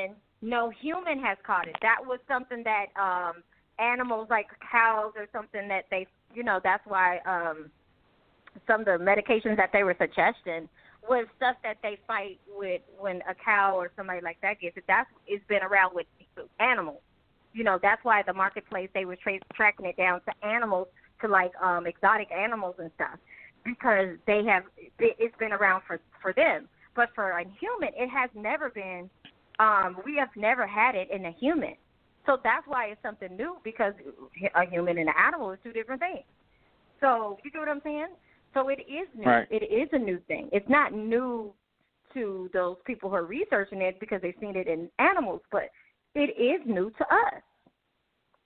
No human has caught it. That was something that animals like cows or something that they, that's why some of the medications that they were suggesting was stuff that they fight with when a cow or somebody like that gets it. It's been around with animals. That's why the marketplace they were tracking it down to animals. To like exotic animals and stuff, because it's been around for them. But for a human, it has never been. We have never had it in a human, so that's why it's something new. Because a human and an animal is two different things. So you get what I'm saying? So it is new. Right. It is a new thing. It's not new to those people who are researching it because they've seen it in animals, but it is new to us.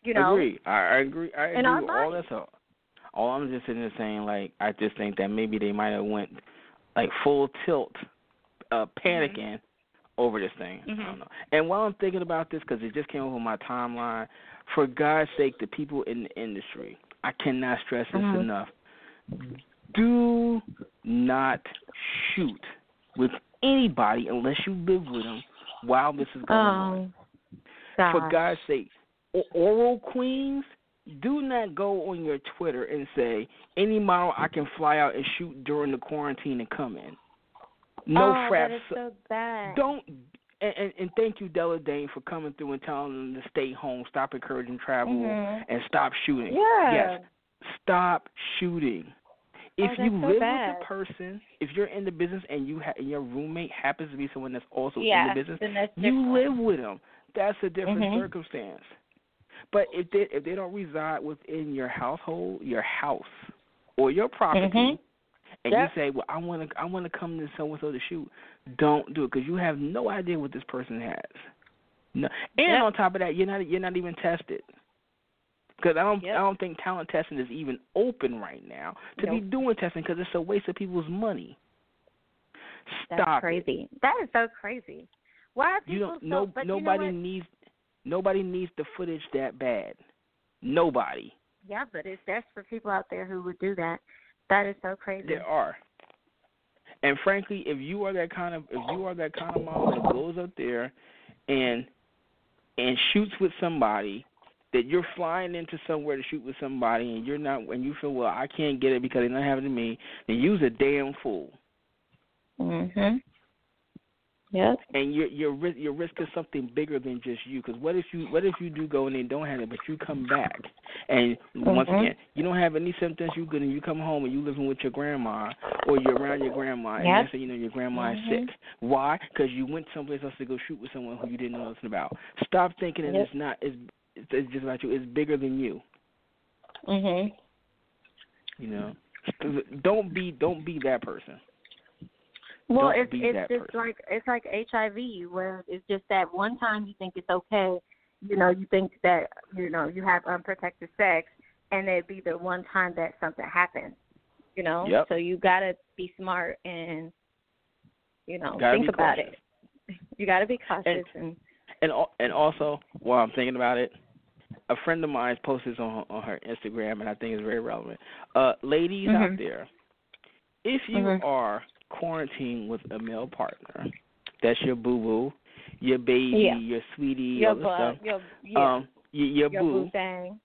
Agree. I agree. I agree with all that stuff. All I'm just sitting there saying, like, I just think that maybe they might have went like full tilt, panicking over this thing. I don't know. And while I'm thinking about this, because it just came over my timeline, for God's sake, the people in the industry, I cannot stress this enough. Do not shoot with anybody unless you live with them while this is going on. God. For God's sake, oral queens, do not go on your Twitter and say, any model I can fly out and shoot during the quarantine and come in. No fraps. That is so bad. Don't. And thank you, Della Dane, for coming through and telling them to stay home, stop encouraging travel, and stop shooting. Yeah. Yes, stop shooting. If you live with the person, if you're in the business and and your roommate happens to be someone that's also in the business, you live with them. That's a different circumstance. But if they don't reside within your household, your house, or your property, and you say, well, I want to come to so and so to shoot, don't do it because you have no idea what this person has. No, and on top of that, you're not even tested. Because I don't think talent testing is even open right now to be doing testing because it's a waste of people's money. Stop. That's crazy. That is so crazy. Why are people nobody needs the footage that bad. Nobody. Yeah, but that's for people out there who would do that. That is so crazy. There are. And frankly, if you are that kind of model that goes up there and shoots with somebody, that you're flying into somewhere to shoot with somebody and you're not, and you feel, well, I can't get it because they're not having it to me, then you's a damn fool. Yep. And you're risking something bigger than just you. Because what if you do go and they don't have it, but you come back and once again you don't have any symptoms, you good, and you come home and you living with your grandma or you're around your grandma, and next thing you know your grandma is sick. Why? Because you went someplace else to go shoot with someone who you didn't know nothing about. Stop thinking that it's just about you. It's bigger than you. You know, don't be that person. Well, it's like HIV, where it's just that one time you think it's okay, you think that you have unprotected sex, and it'd be the one time that something happens, So you gotta be smart and think about it. You gotta be cautious and also while I'm thinking about it, a friend of mine posted on her Instagram, and I think it's very relevant. Ladies out there, if you are quarantined with a male partner, that's your boo-boo, your baby, your sweetie, all this stuff, your boo thing.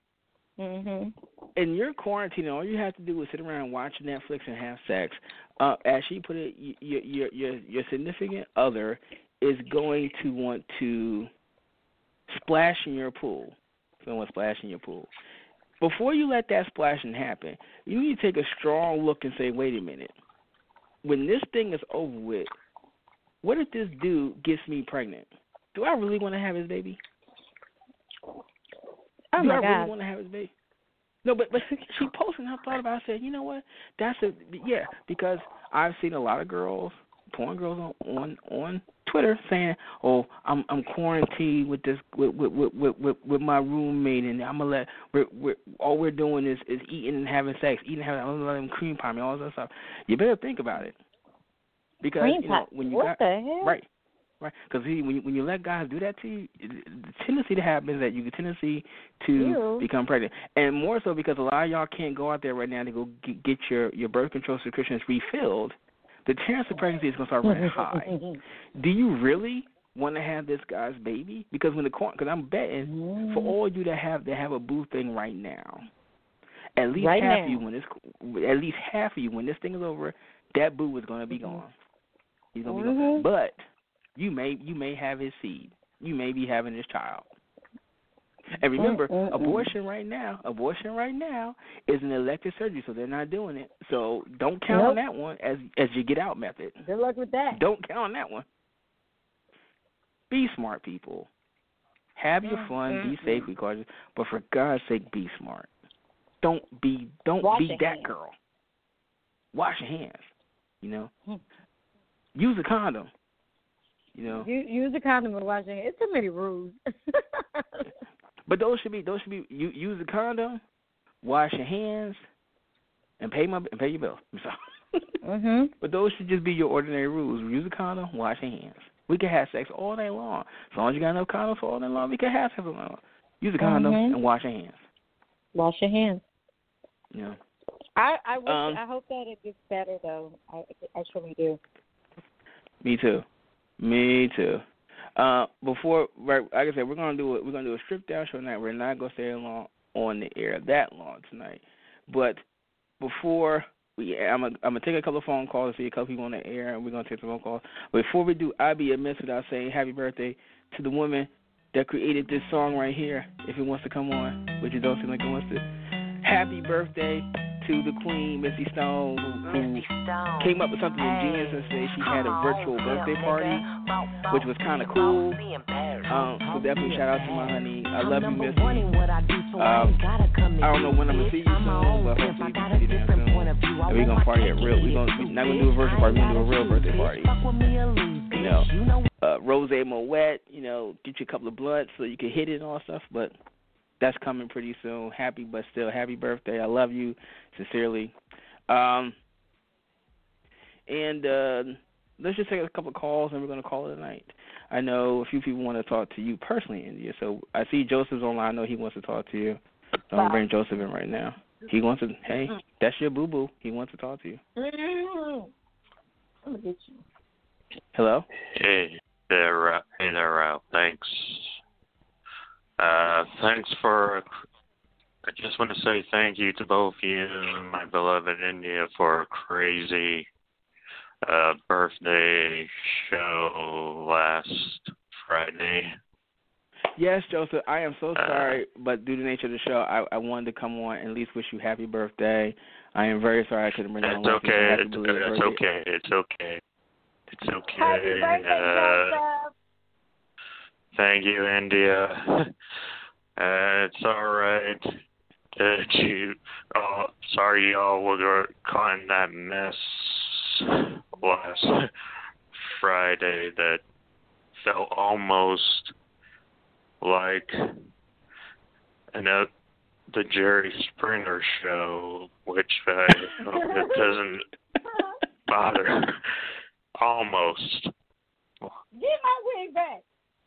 And you're quarantined, all you have to do is sit around and watch Netflix and have sex. As she put it, your significant other is going to want to splash in your pool. Someone splash in your pool. Before you let that splashing happen, you need to take a strong look and say, wait a minute. When this thing is over with, what if this dude gets me pregnant? Do I really want to have his baby? Oh, do I really want to have his baby? No, but she posted and I thought about it. I said, you know what? Because I've seen a lot of girls, porn girls on Twitter saying, "Oh, I'm quarantined with this with my roommate, and I'm gonna all we're doing is eating and having sex, I'm gonna let them cream pie me, all that stuff." You better think about it, because when you what the hell? Right, because when you let guys do that to you, the tendency to happen is that you get tendency to become pregnant, and more so because a lot of y'all can't go out there right now to go get your birth control subscriptions refilled. The chance of pregnancy is going to start running high. Do you really want to have this guy's baby? Because I'm betting for all you to have a boo thing right now, at least half of you when this thing is over, that boo is going to be gone. He's going to be gone. But you may have his seed. You may be having his child. And remember, abortion right now is an elective surgery, so they're not doing it. So don't count on that one as your get out method. Good luck with that. Don't count on that one. Be smart, people. Have your fun. Be safe, regardless. But for God's sake, be smart. Don't be that girl. Wash your hands. Use a condom. Use a condom and wash your hands. It's too many rules. But those should be you use a condom, wash your hands, and pay your bill. But those should just be your ordinary rules. Use a condom, wash your hands. We can have sex all day long. As long as you got enough condoms for all day long, we can have sex all day long. Use a condom and wash your hands. Wash your hands. Yeah. I hope that it gets better though. I truly do. Me too. Before, like I said, we're gonna do a stripped down show tonight. We're not gonna stay long on the air that long tonight. But before I'm gonna take a couple of phone calls and see a couple people on the air, and we're gonna take some phone calls. Before we do, I'd be amiss without saying happy birthday to the woman that created this song right here. If it wants to come on, which it don't seem like it wants to. Happy birthday to the Queen, Missy Stone, who came up with something ingenious and said she had a virtual birthday party, which was kind of cool. So definitely shout out to my honey. I love you, Missy. I don't know when I'm gonna see you soon, but hopefully we can see you damn soon. And we're gonna party at real. We're not gonna do a virtual party. We're gonna do a real birthday party. You know, rose Moet. You know, get you a couple of blunts so you can hit it and all that stuff, but. That's coming pretty soon. Happy birthday. I love you sincerely. And let's just take a couple of calls, and we're going to call it a night. I know a few people want to talk to you personally, India. So I see Joseph's online. I know he wants to talk to you. So I'm going to bring Joseph in right now. He wants to, hey, that's your boo-boo. He wants to talk to you. I'm going to get you. Hello? Hey there, Ralph. Thanks. Thanks for. I just want to say thank you to both you and my beloved India for a crazy birthday show last Friday. Yes, Joseph, I am so sorry, but due to the nature of the show, I wanted to come on and at least wish you happy birthday. I am very sorry I couldn't bring you on. It's okay. It's okay. Happy birthday, Joseph. Thank you, India. It's all right that you. Sorry, y'all were caught in that mess last Friday that felt almost like the Jerry Springer show, which it doesn't bother. Almost. Get my wig back.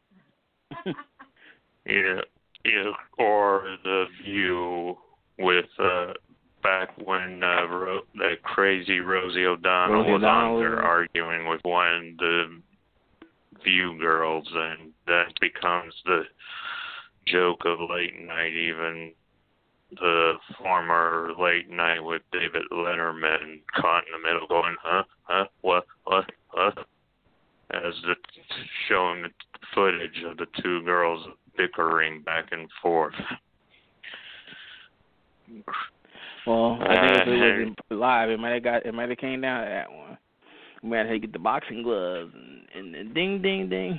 Or The View with back when that crazy Rosie O'Donnell was on there arguing with one of the View girls, and that becomes the joke of late night. Even the former Late Night with David Letterman caught in the middle going, what, as showing the footage of the two girls bickering back and forth. Well, I think if it was live, it might have came down to that one. We might have to get the boxing gloves and ding, ding, ding.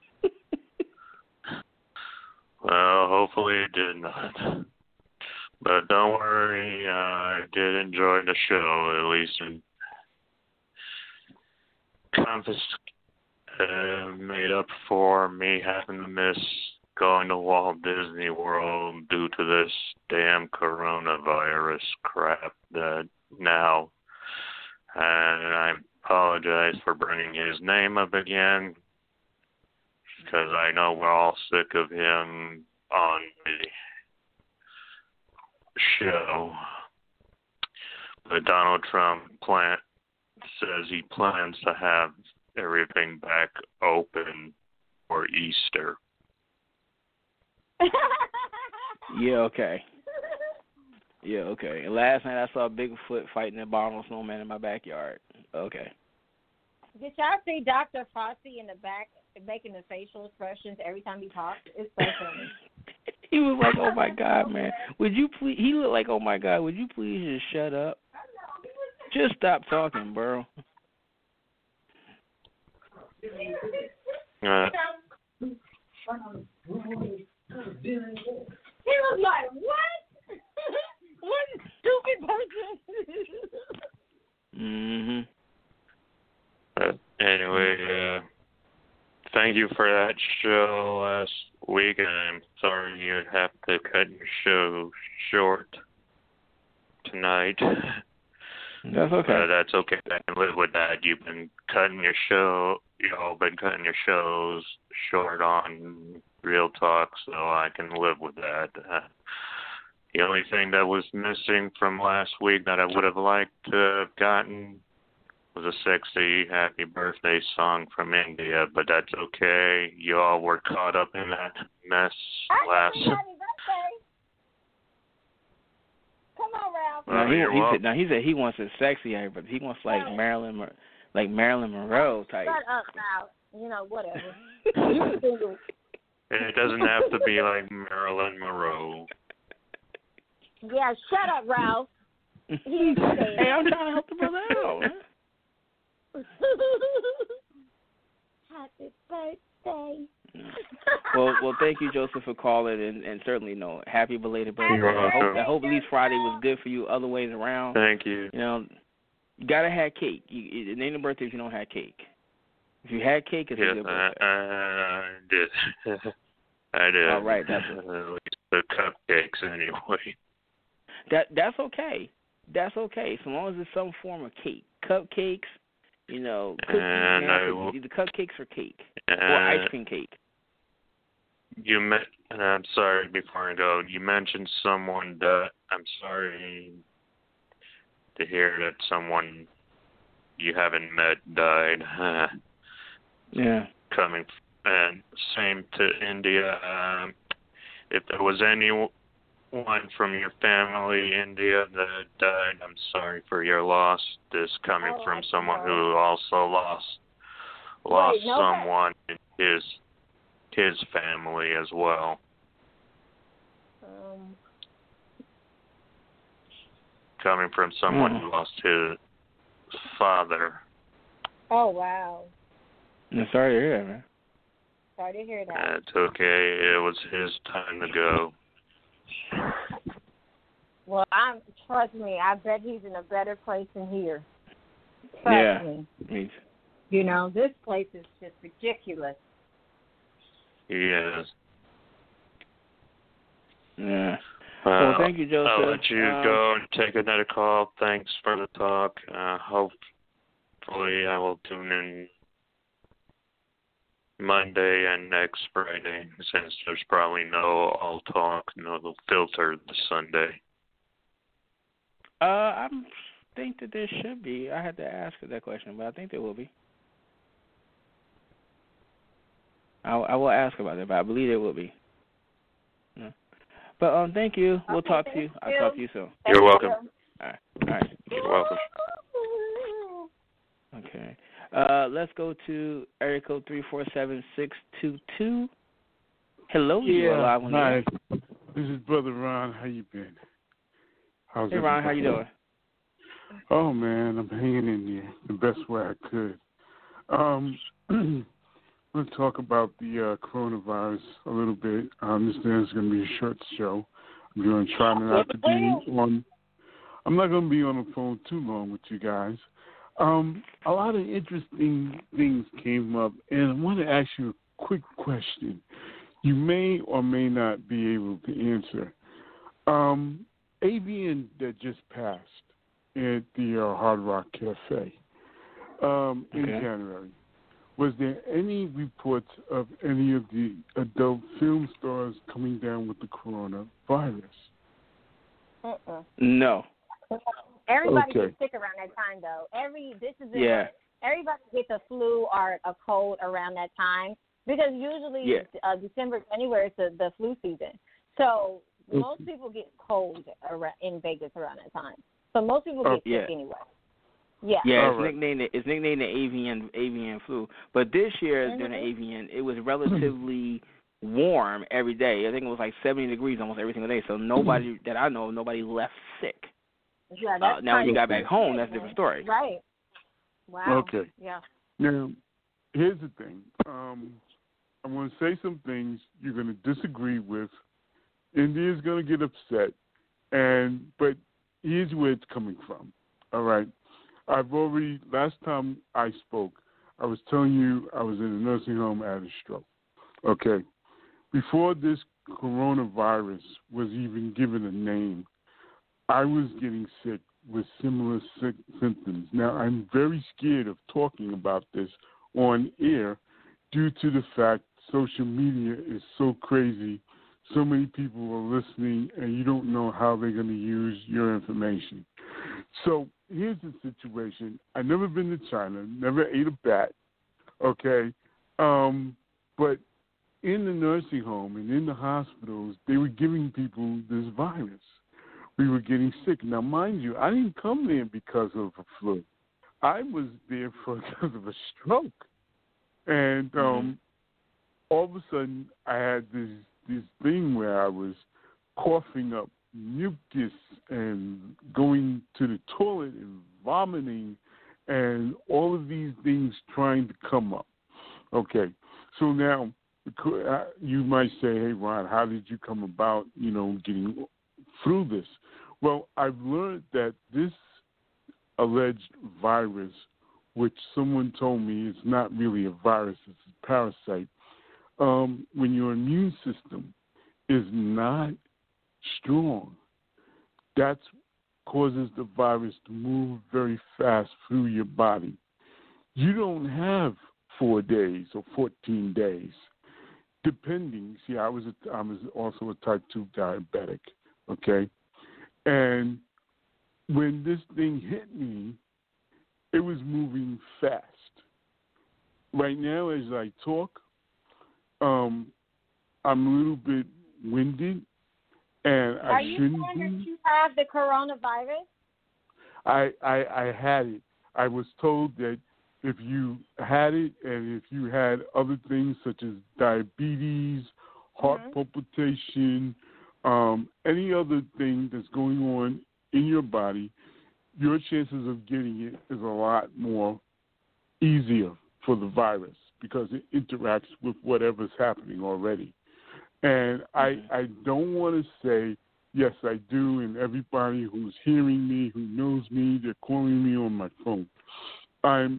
Well, hopefully it did not. But don't worry, I did enjoy the show, at least made up for me having to miss going to Walt Disney World due to this damn coronavirus crap that now. And I apologize for bringing his name up again, because I know we're all sick of him on the show. But Donald Trump says he plans to have everything back open for Easter. Yeah, okay. And last night I saw Bigfoot fighting a Barnum snowman in my backyard. Okay. Did y'all see Dr. Fauci in the back making the facial expressions every time he talks? It's so funny. He was like, "Oh my God, man! Would you please?" He looked like, "Oh my God, would you please just shut up? Just stop talking, bro." He was like, "What? What stupid person?" Anyway, thank you for that show last week, and I'm sorry you have to cut your show short tonight. That's okay. That's okay. I can live with that. You've been cutting your show. Y'all been cutting your shows short on Real Talk, so I can live with that. The only thing that was missing from last week that I would have liked to have gotten was a sexy happy birthday song from India, but that's okay. You all were caught up in that mess last. Happy birthday! Come on, Ralph. He said he wants a sexy, but he wants like Marilyn Monroe type. Shut up, Ralph. You know, whatever. It doesn't have to be like Marilyn Monroe. Yeah, shut up, Ralph. Hey, I'm trying to help the brother out. Happy birthday. Well, thank you, Joseph, for calling, and certainly, happy belated birthday. I hope at least Friday was good for you other ways around. Thank you. You gotta have cake. It ain't a birthday if you don't have cake. If you had cake, it's a good birthday. I did. I did. All right, that's at least the cupcakes anyway. That's okay. That's okay. So long as it's some form of cake, cupcakes, cookies. Either cupcakes or cake or ice cream cake. And I'm sorry before I go. You mentioned someone that I'm sorry to hear that someone you haven't met died. Yeah. Coming and same to India. If there was anyone from your family, India, that died, I'm sorry for your loss. This coming from someone who also lost someone in his family as well. Coming from someone who lost his father. Oh, wow. I'm sorry to hear that, man. Sorry to hear that. That's okay. It was his time to go. Well, trust me, I bet he's in a better place than here. Trust me. This place is just ridiculous. Yes. Yeah. Well, thank you, Joseph. I'll let you go and take another call. Thanks for the talk. Hopefully I will tune in Monday and next Friday, since there's probably no all talk, no filter this Sunday. I think that there should be. I had to ask her that question, but I think there will be. I will ask about it, but I believe there will be. Yeah. But thank you. We'll talk to you. I'll talk to you soon. You're welcome. All right. You're welcome. Okay. Let's go to area code 347622. Hello, you are live on the air. This is Brother Ron. How you been? Hey, Ron, how you doing? Oh, man, I'm hanging in there the best way I could. I'm going to talk about the coronavirus a little bit. I understand it's going to be a short show. I'm going to try not to be on. I'm not going to be on the phone too long with you guys. A lot of interesting things came up, and I want to ask you a quick question. You may or may not be able to answer. AVN that just passed at the Hard Rock Cafe in January. Was there any reports of any of the adult film stars coming down with the coronavirus? No. Everybody gets sick around that time, though. Everybody gets a flu or a cold around that time because usually December, January is the flu season. So most people get cold in Vegas around that time. So most people get sick anyway. Yeah. Yeah, it's nicknamed the avian flu. But this year during the avian, it was relatively warm every day. I think it was like 70 degrees almost every single day. So nobody that I know, nobody left sick. Yeah, that's now when you got back home, that's a different story. Right. Wow. Okay. Yeah. Now, here's the thing. I'm going to say some things you're going to disagree with. India's going to get upset, but here's where it's coming from. All right. Last time I spoke, I was telling you I was in a nursing home, I had a stroke. Okay. before this coronavirus was even given a name, I was getting sick with similar symptoms. Now, I'm very scared of talking about this on air due to the fact social media is so crazy. So many people are listening, and you don't know how they're going to use your information. So here's the situation. I've never been to China, never ate a bat, okay? But in the nursing home and in the hospitals, they were giving people this virus. We were getting sick. Now, mind you, I didn't come there because of a flu. I was there because of a stroke. And all of a sudden, I had this thing where I was coughing up mucus and going to the toilet and vomiting and all of these things trying to come up. Okay, so now you might say, hey, Ron, how did you come about, getting through this? Well, I've learned that this alleged virus, which someone told me is not really a virus, it's a parasite, when your immune system is not strong, that causes the virus to move very fast through your body. You don't have 4 days or 14 days, depending. See, I was also a type 2 diabetic, okay? And when this thing hit me, it was moving fast. Right now, as I talk, I'm a little bit winded, and Are you saying that you have the coronavirus? I had it. I was told that if you had it and if you had other things such as diabetes, heart palpitation, any other thing that's going on in your body, your chances of getting it is a lot more easier for the virus because it interacts with whatever's happening already. And I don't want to say, yes, I do, and everybody who's hearing me, who knows me, they're calling me on my phone. I'm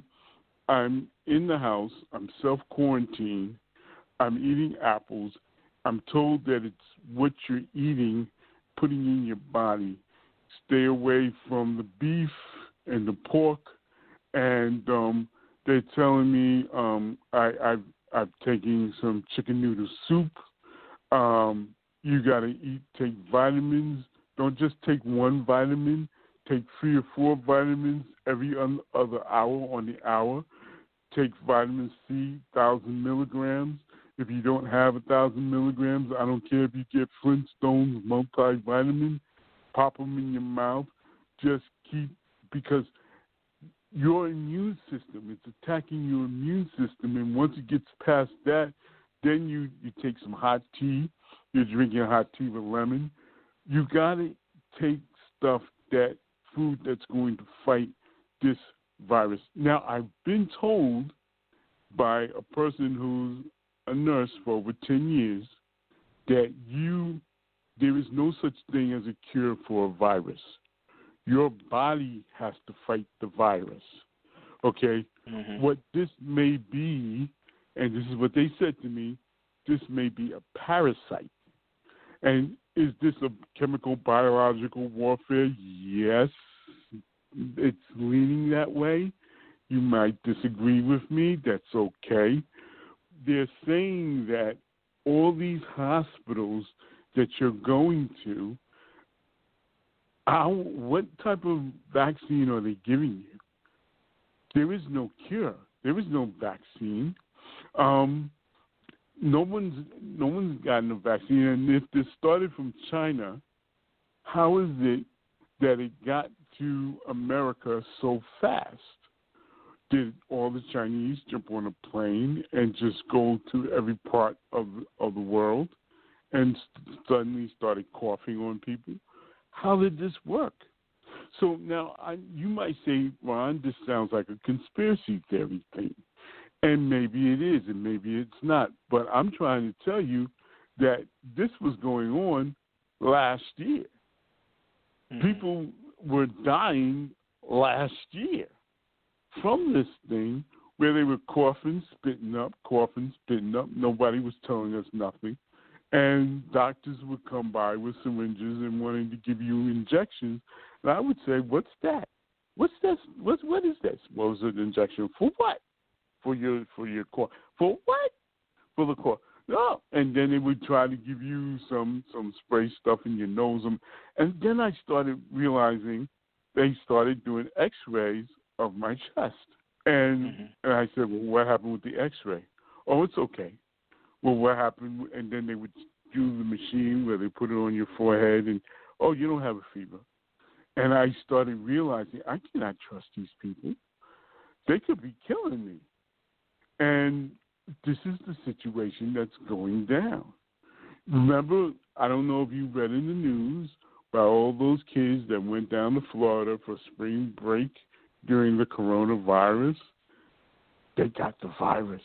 in the house. I'm self-quarantined. I'm eating apples. I'm told that it's what you're eating, putting in your body. Stay away from the beef and the pork. And they're telling me I've taken some chicken noodle soup. You got to take vitamins. Don't just take one vitamin. Take 3 or 4 vitamins every other hour on the hour. Take vitamin C, 1,000 milligrams. If you don't have 1,000 milligrams, I don't care if you get Flintstones multivitamin, pop them in your mouth. Just because your immune system, it's attacking your immune system, and once it gets past that, then you take some hot tea. You're drinking hot tea with lemon. You got to take food that's going to fight this virus. Now, I've been told by a person who's a nurse for over 10 years that there is no such thing as a cure for a virus. Your body has to fight the virus, okay? Mm-hmm. What this may be, and this is what they said to me, this may be a parasite. And is this a chemical, biological warfare? Yes, it's leaning that way. You might disagree with me. That's okay. They're saying that all these hospitals that you're going to, what type of vaccine are they giving you? There is no cure. There is no vaccine. No one's gotten a vaccine. And if this started from China, how is it that it got to America so fast? Did all the Chinese jump on a plane and just go to every part of the world and suddenly started coughing on people? How did this work? So now you might say, Ron, this sounds like a conspiracy theory thing. And maybe it is, and maybe it's not. But I'm trying to tell you that this was going on last year. Mm-hmm. People were dying last year from this thing where they were coughing, spitting up. Nobody was telling us nothing. And doctors would come by with syringes and wanting to give you injections. And I would say, what's that? What's this? What is this? Well, it's an injection for what? For your core. For what? For the core. No. And then they would try to give you some spray stuff in your nose. And then I started realizing they started doing x-rays of my chest. And I said, well, what happened with the x-ray? Oh, it's okay. Well, what happened? And then they would do the machine where they put it on your forehead and, oh, you don't have a fever. And I started realizing I cannot trust these people. They could be killing me. And this is the situation that's going down. Remember, I don't know if you read in the news about all those kids that went down to Florida for spring break during the coronavirus. They got the virus.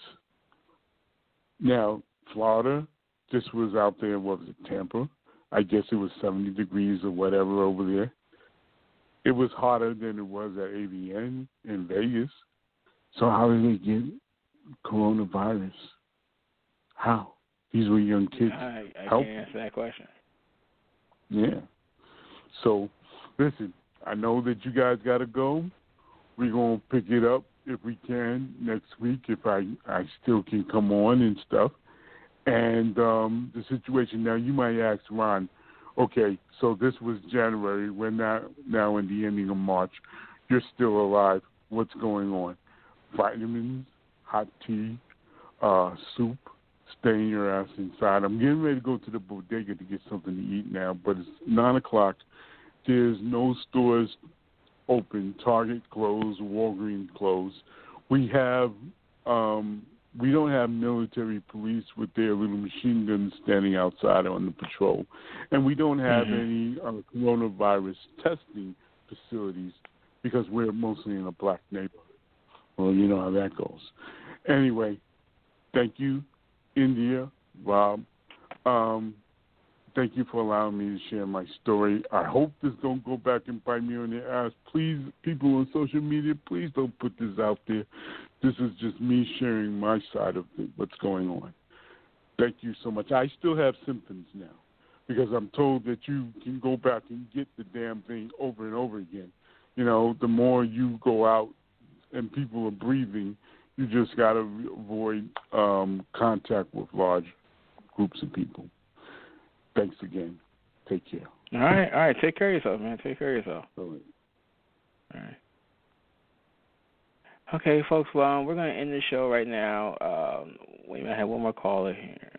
Now, Florida, this was out there, what was it, Tampa? I guess it was 70 degrees or whatever over there. It was hotter than it was at AVN in Vegas. So how did they get coronavirus? How? These were young kids. I can't answer that question. Yeah. So, listen, I know that you guys got to go. We're going to pick it up if we can next week, if I still can come on and stuff. And the situation now, you might ask, Ron, okay, so this was January. We're now in the ending of March. You're still alive. What's going on? Vitamins, hot tea, soup, staying your ass inside. I'm getting ready to go to the bodega to get something to eat now, but it's 9 o'clock. There's no stores open. Target closed, Walgreens closed. We don't have military police with their little machine guns standing outside on the patrol. And we don't have any coronavirus testing facilities because we're mostly in a black neighborhood. Well, you know how that goes. Anyway, thank you, India, Rob. Thank you for allowing me to share my story. I hope this don't go back and bite me on the ass. Please, people on social media, please don't put this out there. This is just me sharing my side of what's going on. Thank you so much. I still have symptoms now because I'm told that you can go back and get the damn thing over and over again. You know, the more you go out and people are breathing, you just got to avoid contact with large groups of people. Thanks again. Take care. All right. Take care of yourself, man. Take care of yourself. All right. Okay, folks. Well, we're going to end the show right now. Wait a minute. I have one more caller here.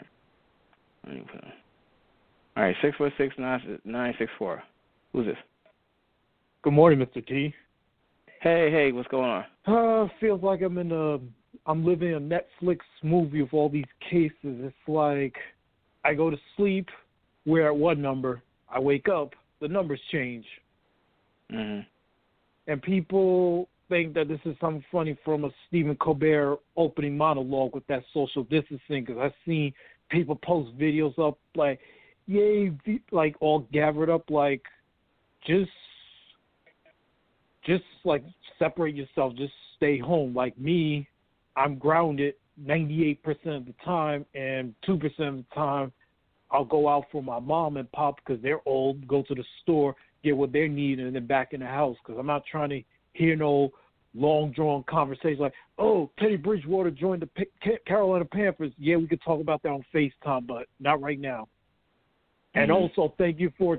All right, 646-964. Who's this? Good morning, Mr. T. Hey, what's going on? Feels like I'm living a Netflix movie with all these cases. It's like I go to sleep, we're at one number. I wake up, the numbers change. And people think that this is something funny from a Stephen Colbert opening monologue with that social distancing, because I've seen people post videos up like, yay, like all gathered up, like just like separate yourself, just stay home. Like me, I'm grounded 98% of the time, and 2% of the time I'll go out for my mom and pop because they're old, go to the store, get what they need, and then back in the house because I'm not trying to hear no long-drawn conversation like, oh, Teddy Bridgewater joined the Carolina Panthers. Yeah, we could talk about that on FaceTime, but not right now. And also thank you for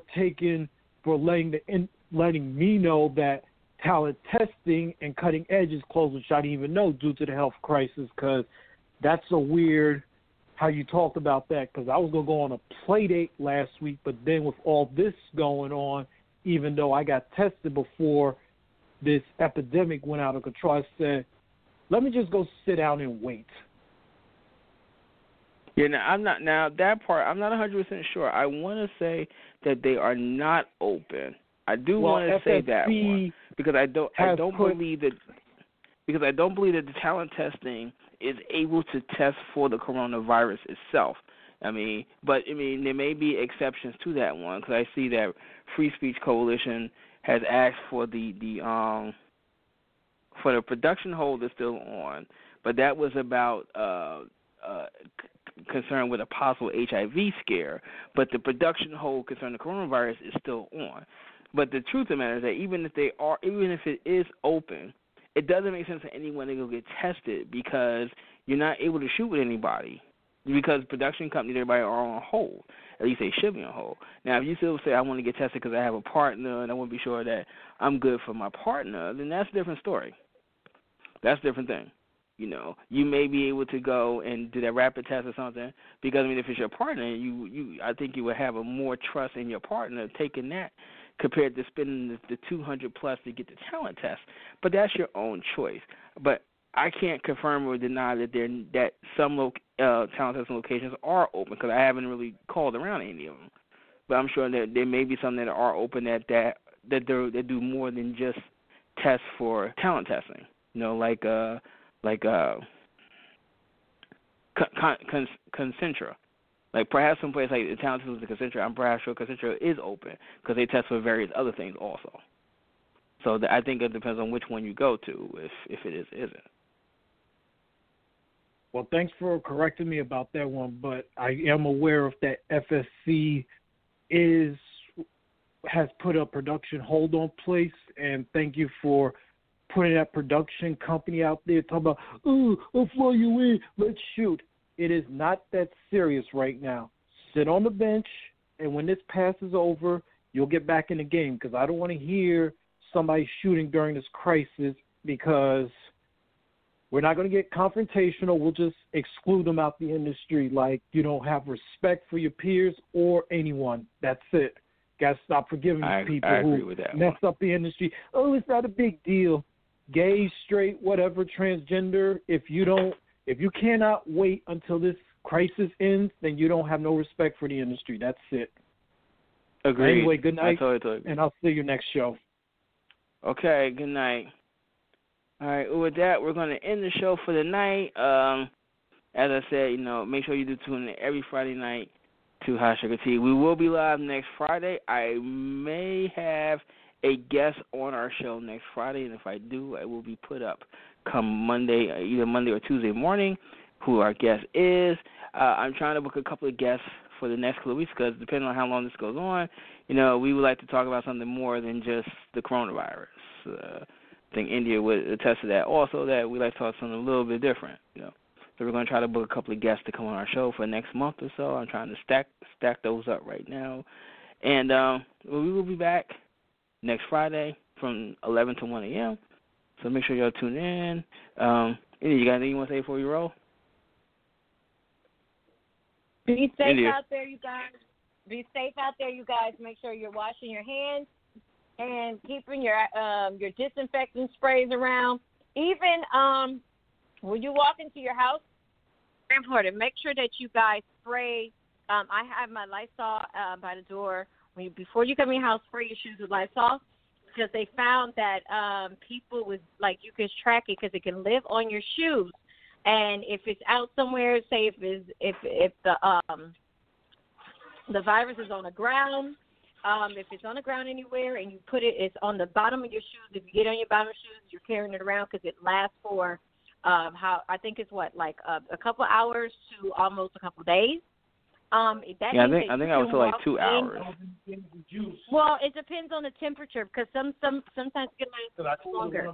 letting me know that talent testing and cutting edge is closed, which I didn't even know due to the health crisis, because that's so weird how you talked about that, because I was going to go on a play date last week, but then with all this going on, even though I got tested before this epidemic went out of control, I said, let me just go sit down and wait. Yeah, now that part, I'm not 100% sure. I want to say that they are not open. I do want to say that one because I don't believe that the talent testing is able to test for the coronavirus itself. There may be exceptions to that one, because I see that Free Speech Coalition has asked for the production hold is still on, but that was about concerned with a possible HIV scare, but the production hold concerning the coronavirus is still on. But the truth of the matter is that even if it is open, it doesn't make sense for anyone to go get tested because you're not able to shoot with anybody because production companies, everybody are on hold. At least they should be on hold. Now, if you still say I want to get tested because I have a partner and I want to be sure that I'm good for my partner, then that's a different story. That's a different thing. You know, you may be able to go and do that rapid test or something because, I mean, if it's your partner, I think you would have a more trust in your partner taking that compared to spending the $200 plus to get the talent test. But that's your own choice. But I can't confirm or deny that some talent testing locations are open because I haven't really called around any of them. But I'm sure that there may be some that are open that do more than just tests for talent testing. You know, like Concentra. Like perhaps someplace like the talent testing to Concentra, I'm perhaps sure Concentra is open because they test for various other things also. So I think it depends on which one you go to, if it is or isn't. Well, thanks for correcting me about that one, but I am aware of that FSC has put a production hold on place, and thank you for putting that production company out there talking about, oh, I'll fly you in, let's shoot. It is not that serious right now. Sit on the bench, and when this passes over, you'll get back in the game because I don't want to hear somebody shooting during this crisis because we're not going to get confrontational. We'll just exclude them out the industry like you don't have respect for your peers or anyone. That's it. Got to stop forgiving people who mess up the industry. Oh, it's not a big deal. Gay, straight, whatever, transgender, if you cannot wait until this crisis ends, then you don't have no respect for the industry. That's it. Agreed. Anyway, good night, totally. And I'll see you next show. Okay, good night. All right, with that, we're going to end the show for the night. As I said, make sure you do tune in every Friday night to Hot Sugar Tea. We will be live next Friday. I may have a guest on our show next Friday, and if I do, I will be put up come Monday, either Monday or Tuesday morning, who our guest is. I'm trying to book a couple of guests for the next couple of weeks because depending on how long this goes on, we would like to talk about something more than just the coronavirus. I think India would attest to that also, that we like to talk something a little bit different, So we're going to try to book a couple of guests to come on our show for next month or so. I'm trying to stack those up right now. And we will be back next Friday from 11 to 1 a.m. So make sure y'all tune in. India, you got anything you want to say before you roll? Be safe out there, you guys. Be safe out there, you guys. Make sure you're washing your hands and keeping your disinfectant sprays around. Even when you walk into your house, very important. Make sure that you guys spray. I have my Lysol by the door. Before you come in your house, spray your shoes with Lysol because they found that people with you can track it because it can live on your shoes. And if it's out somewhere, say if the virus is on the ground, if it's on the ground anywhere and you put it's on the bottom of your shoes. If you get on your bottom of shoes, you're carrying it around because it lasts for I think it's a couple hours to almost a couple days. I think I was for 2 hours. Well, it depends on the temperature because sometimes it lasts longer.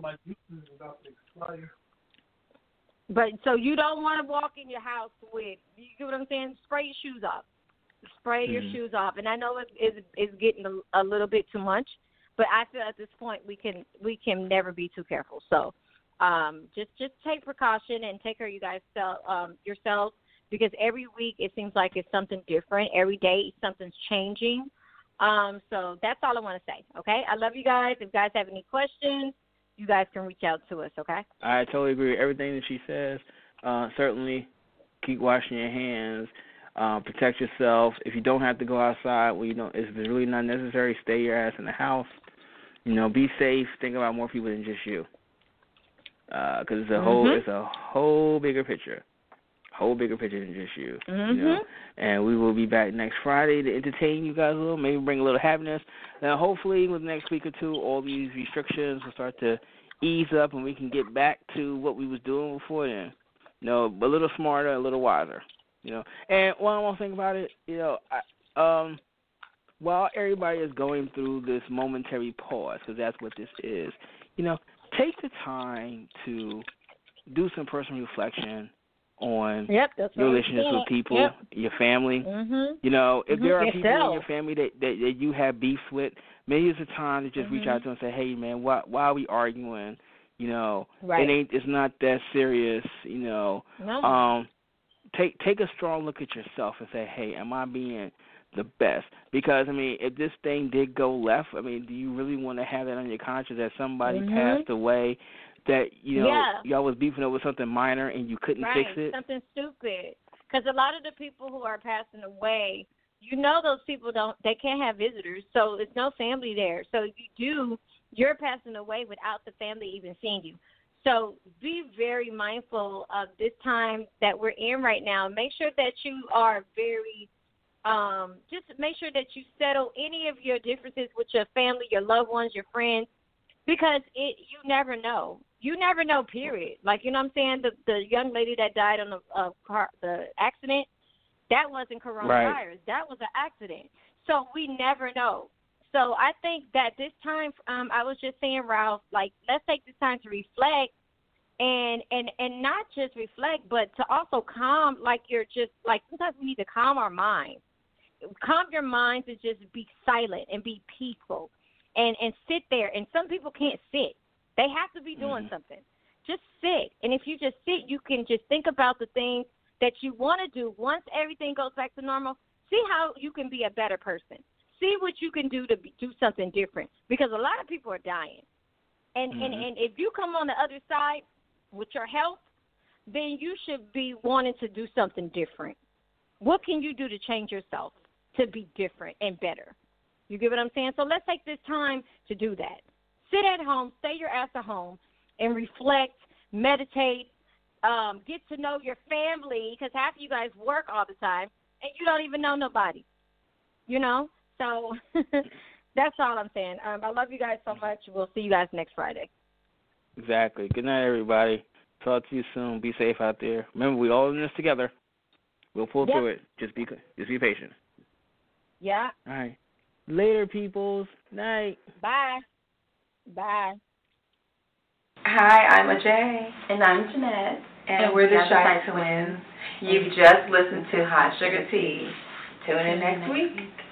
But so you don't want to walk in your house with, you get what I'm saying? Spray your shoes off. Spray your shoes off. And I know it's getting a little bit too much, but I feel at this point we can never be too careful. So just take precaution and take care of you guys yourselves because every week it seems like it's something different. Every day something's changing. So that's all I want to say. Okay, I love you guys. If you guys have any questions, you guys can reach out to us, okay? I totally agree with everything that she says. Certainly keep washing your hands. Protect yourself. If you don't have to go outside, if it's really not necessary, stay your ass in the house. Be safe. Think about more people than just you. Because it's a whole bigger picture. Whole bigger picture than just you. And we will be back next Friday to entertain you guys a little, maybe bring a little happiness. Now, hopefully, with the next week or two, all these restrictions will start to ease up and we can get back to what we was doing before then. A little smarter, a little wiser. You know, and one more thing about it, you know, while everybody is going through this momentary pause, because that's what this is, you know, take the time to do some personal reflection on your relationships with people, your family. You know, if there are people in your family that you have beefs with, maybe it's a time to just reach out to them and say, hey, man, why are we arguing? You know, it's not that serious, you know. Take a strong look at yourself and say, hey, am I being the best? Because, I mean, if this thing did go left, I mean, do you really want to have that on your conscience that somebody passed away that, you know, y'all was beefing over something minor and you couldn't fix it? Something stupid. Because a lot of the people who are passing away, you know those people they can't have visitors, so there's no family there. So you're passing away without the family even seeing you. So be very mindful of this time that we're in right now. Make sure that you are very, just make sure that you settle any of your differences with your family, your loved ones, your friends, because you never know. You never know, period. Like, you know what I'm saying? The young lady that died on the accident, that wasn't coronavirus. That was an accident. So we never know. So I think that this time, I was just saying, Ralph, like, let's take this time to reflect and not just reflect, but to also calm, like sometimes we need to calm our minds. Calm your minds and just be silent and be peaceful and sit there. And some people can't sit. They have to be doing something. Just sit. And if you just sit, you can just think about the things that you want to do. Once everything goes back to normal, see how you can be a better person. See what you can do to do something different, because a lot of people are dying. And if you come on the other side with your health, then you should be wanting to do something different. What can you do to change yourself to be different and better? You get what I'm saying? So let's take this time to do that. Sit at home, stay your ass at home, and reflect, meditate, get to know your family, because half of you guys work all the time, and you don't even know nobody, you know? So that's all I'm saying. I love you guys so much. We'll see you guys next Friday. Exactly. Good night, everybody. Talk to you soon. Be safe out there. Remember, we all in this together. We'll pull through it. Just be patient. Yeah. All right. Later, peoples. Night. Bye. Bye. Hi, I'm Ajay. And I'm Jeanette. And we're the Shy Twins. You've just listened to Hot Sugar Tea. Tune in next week.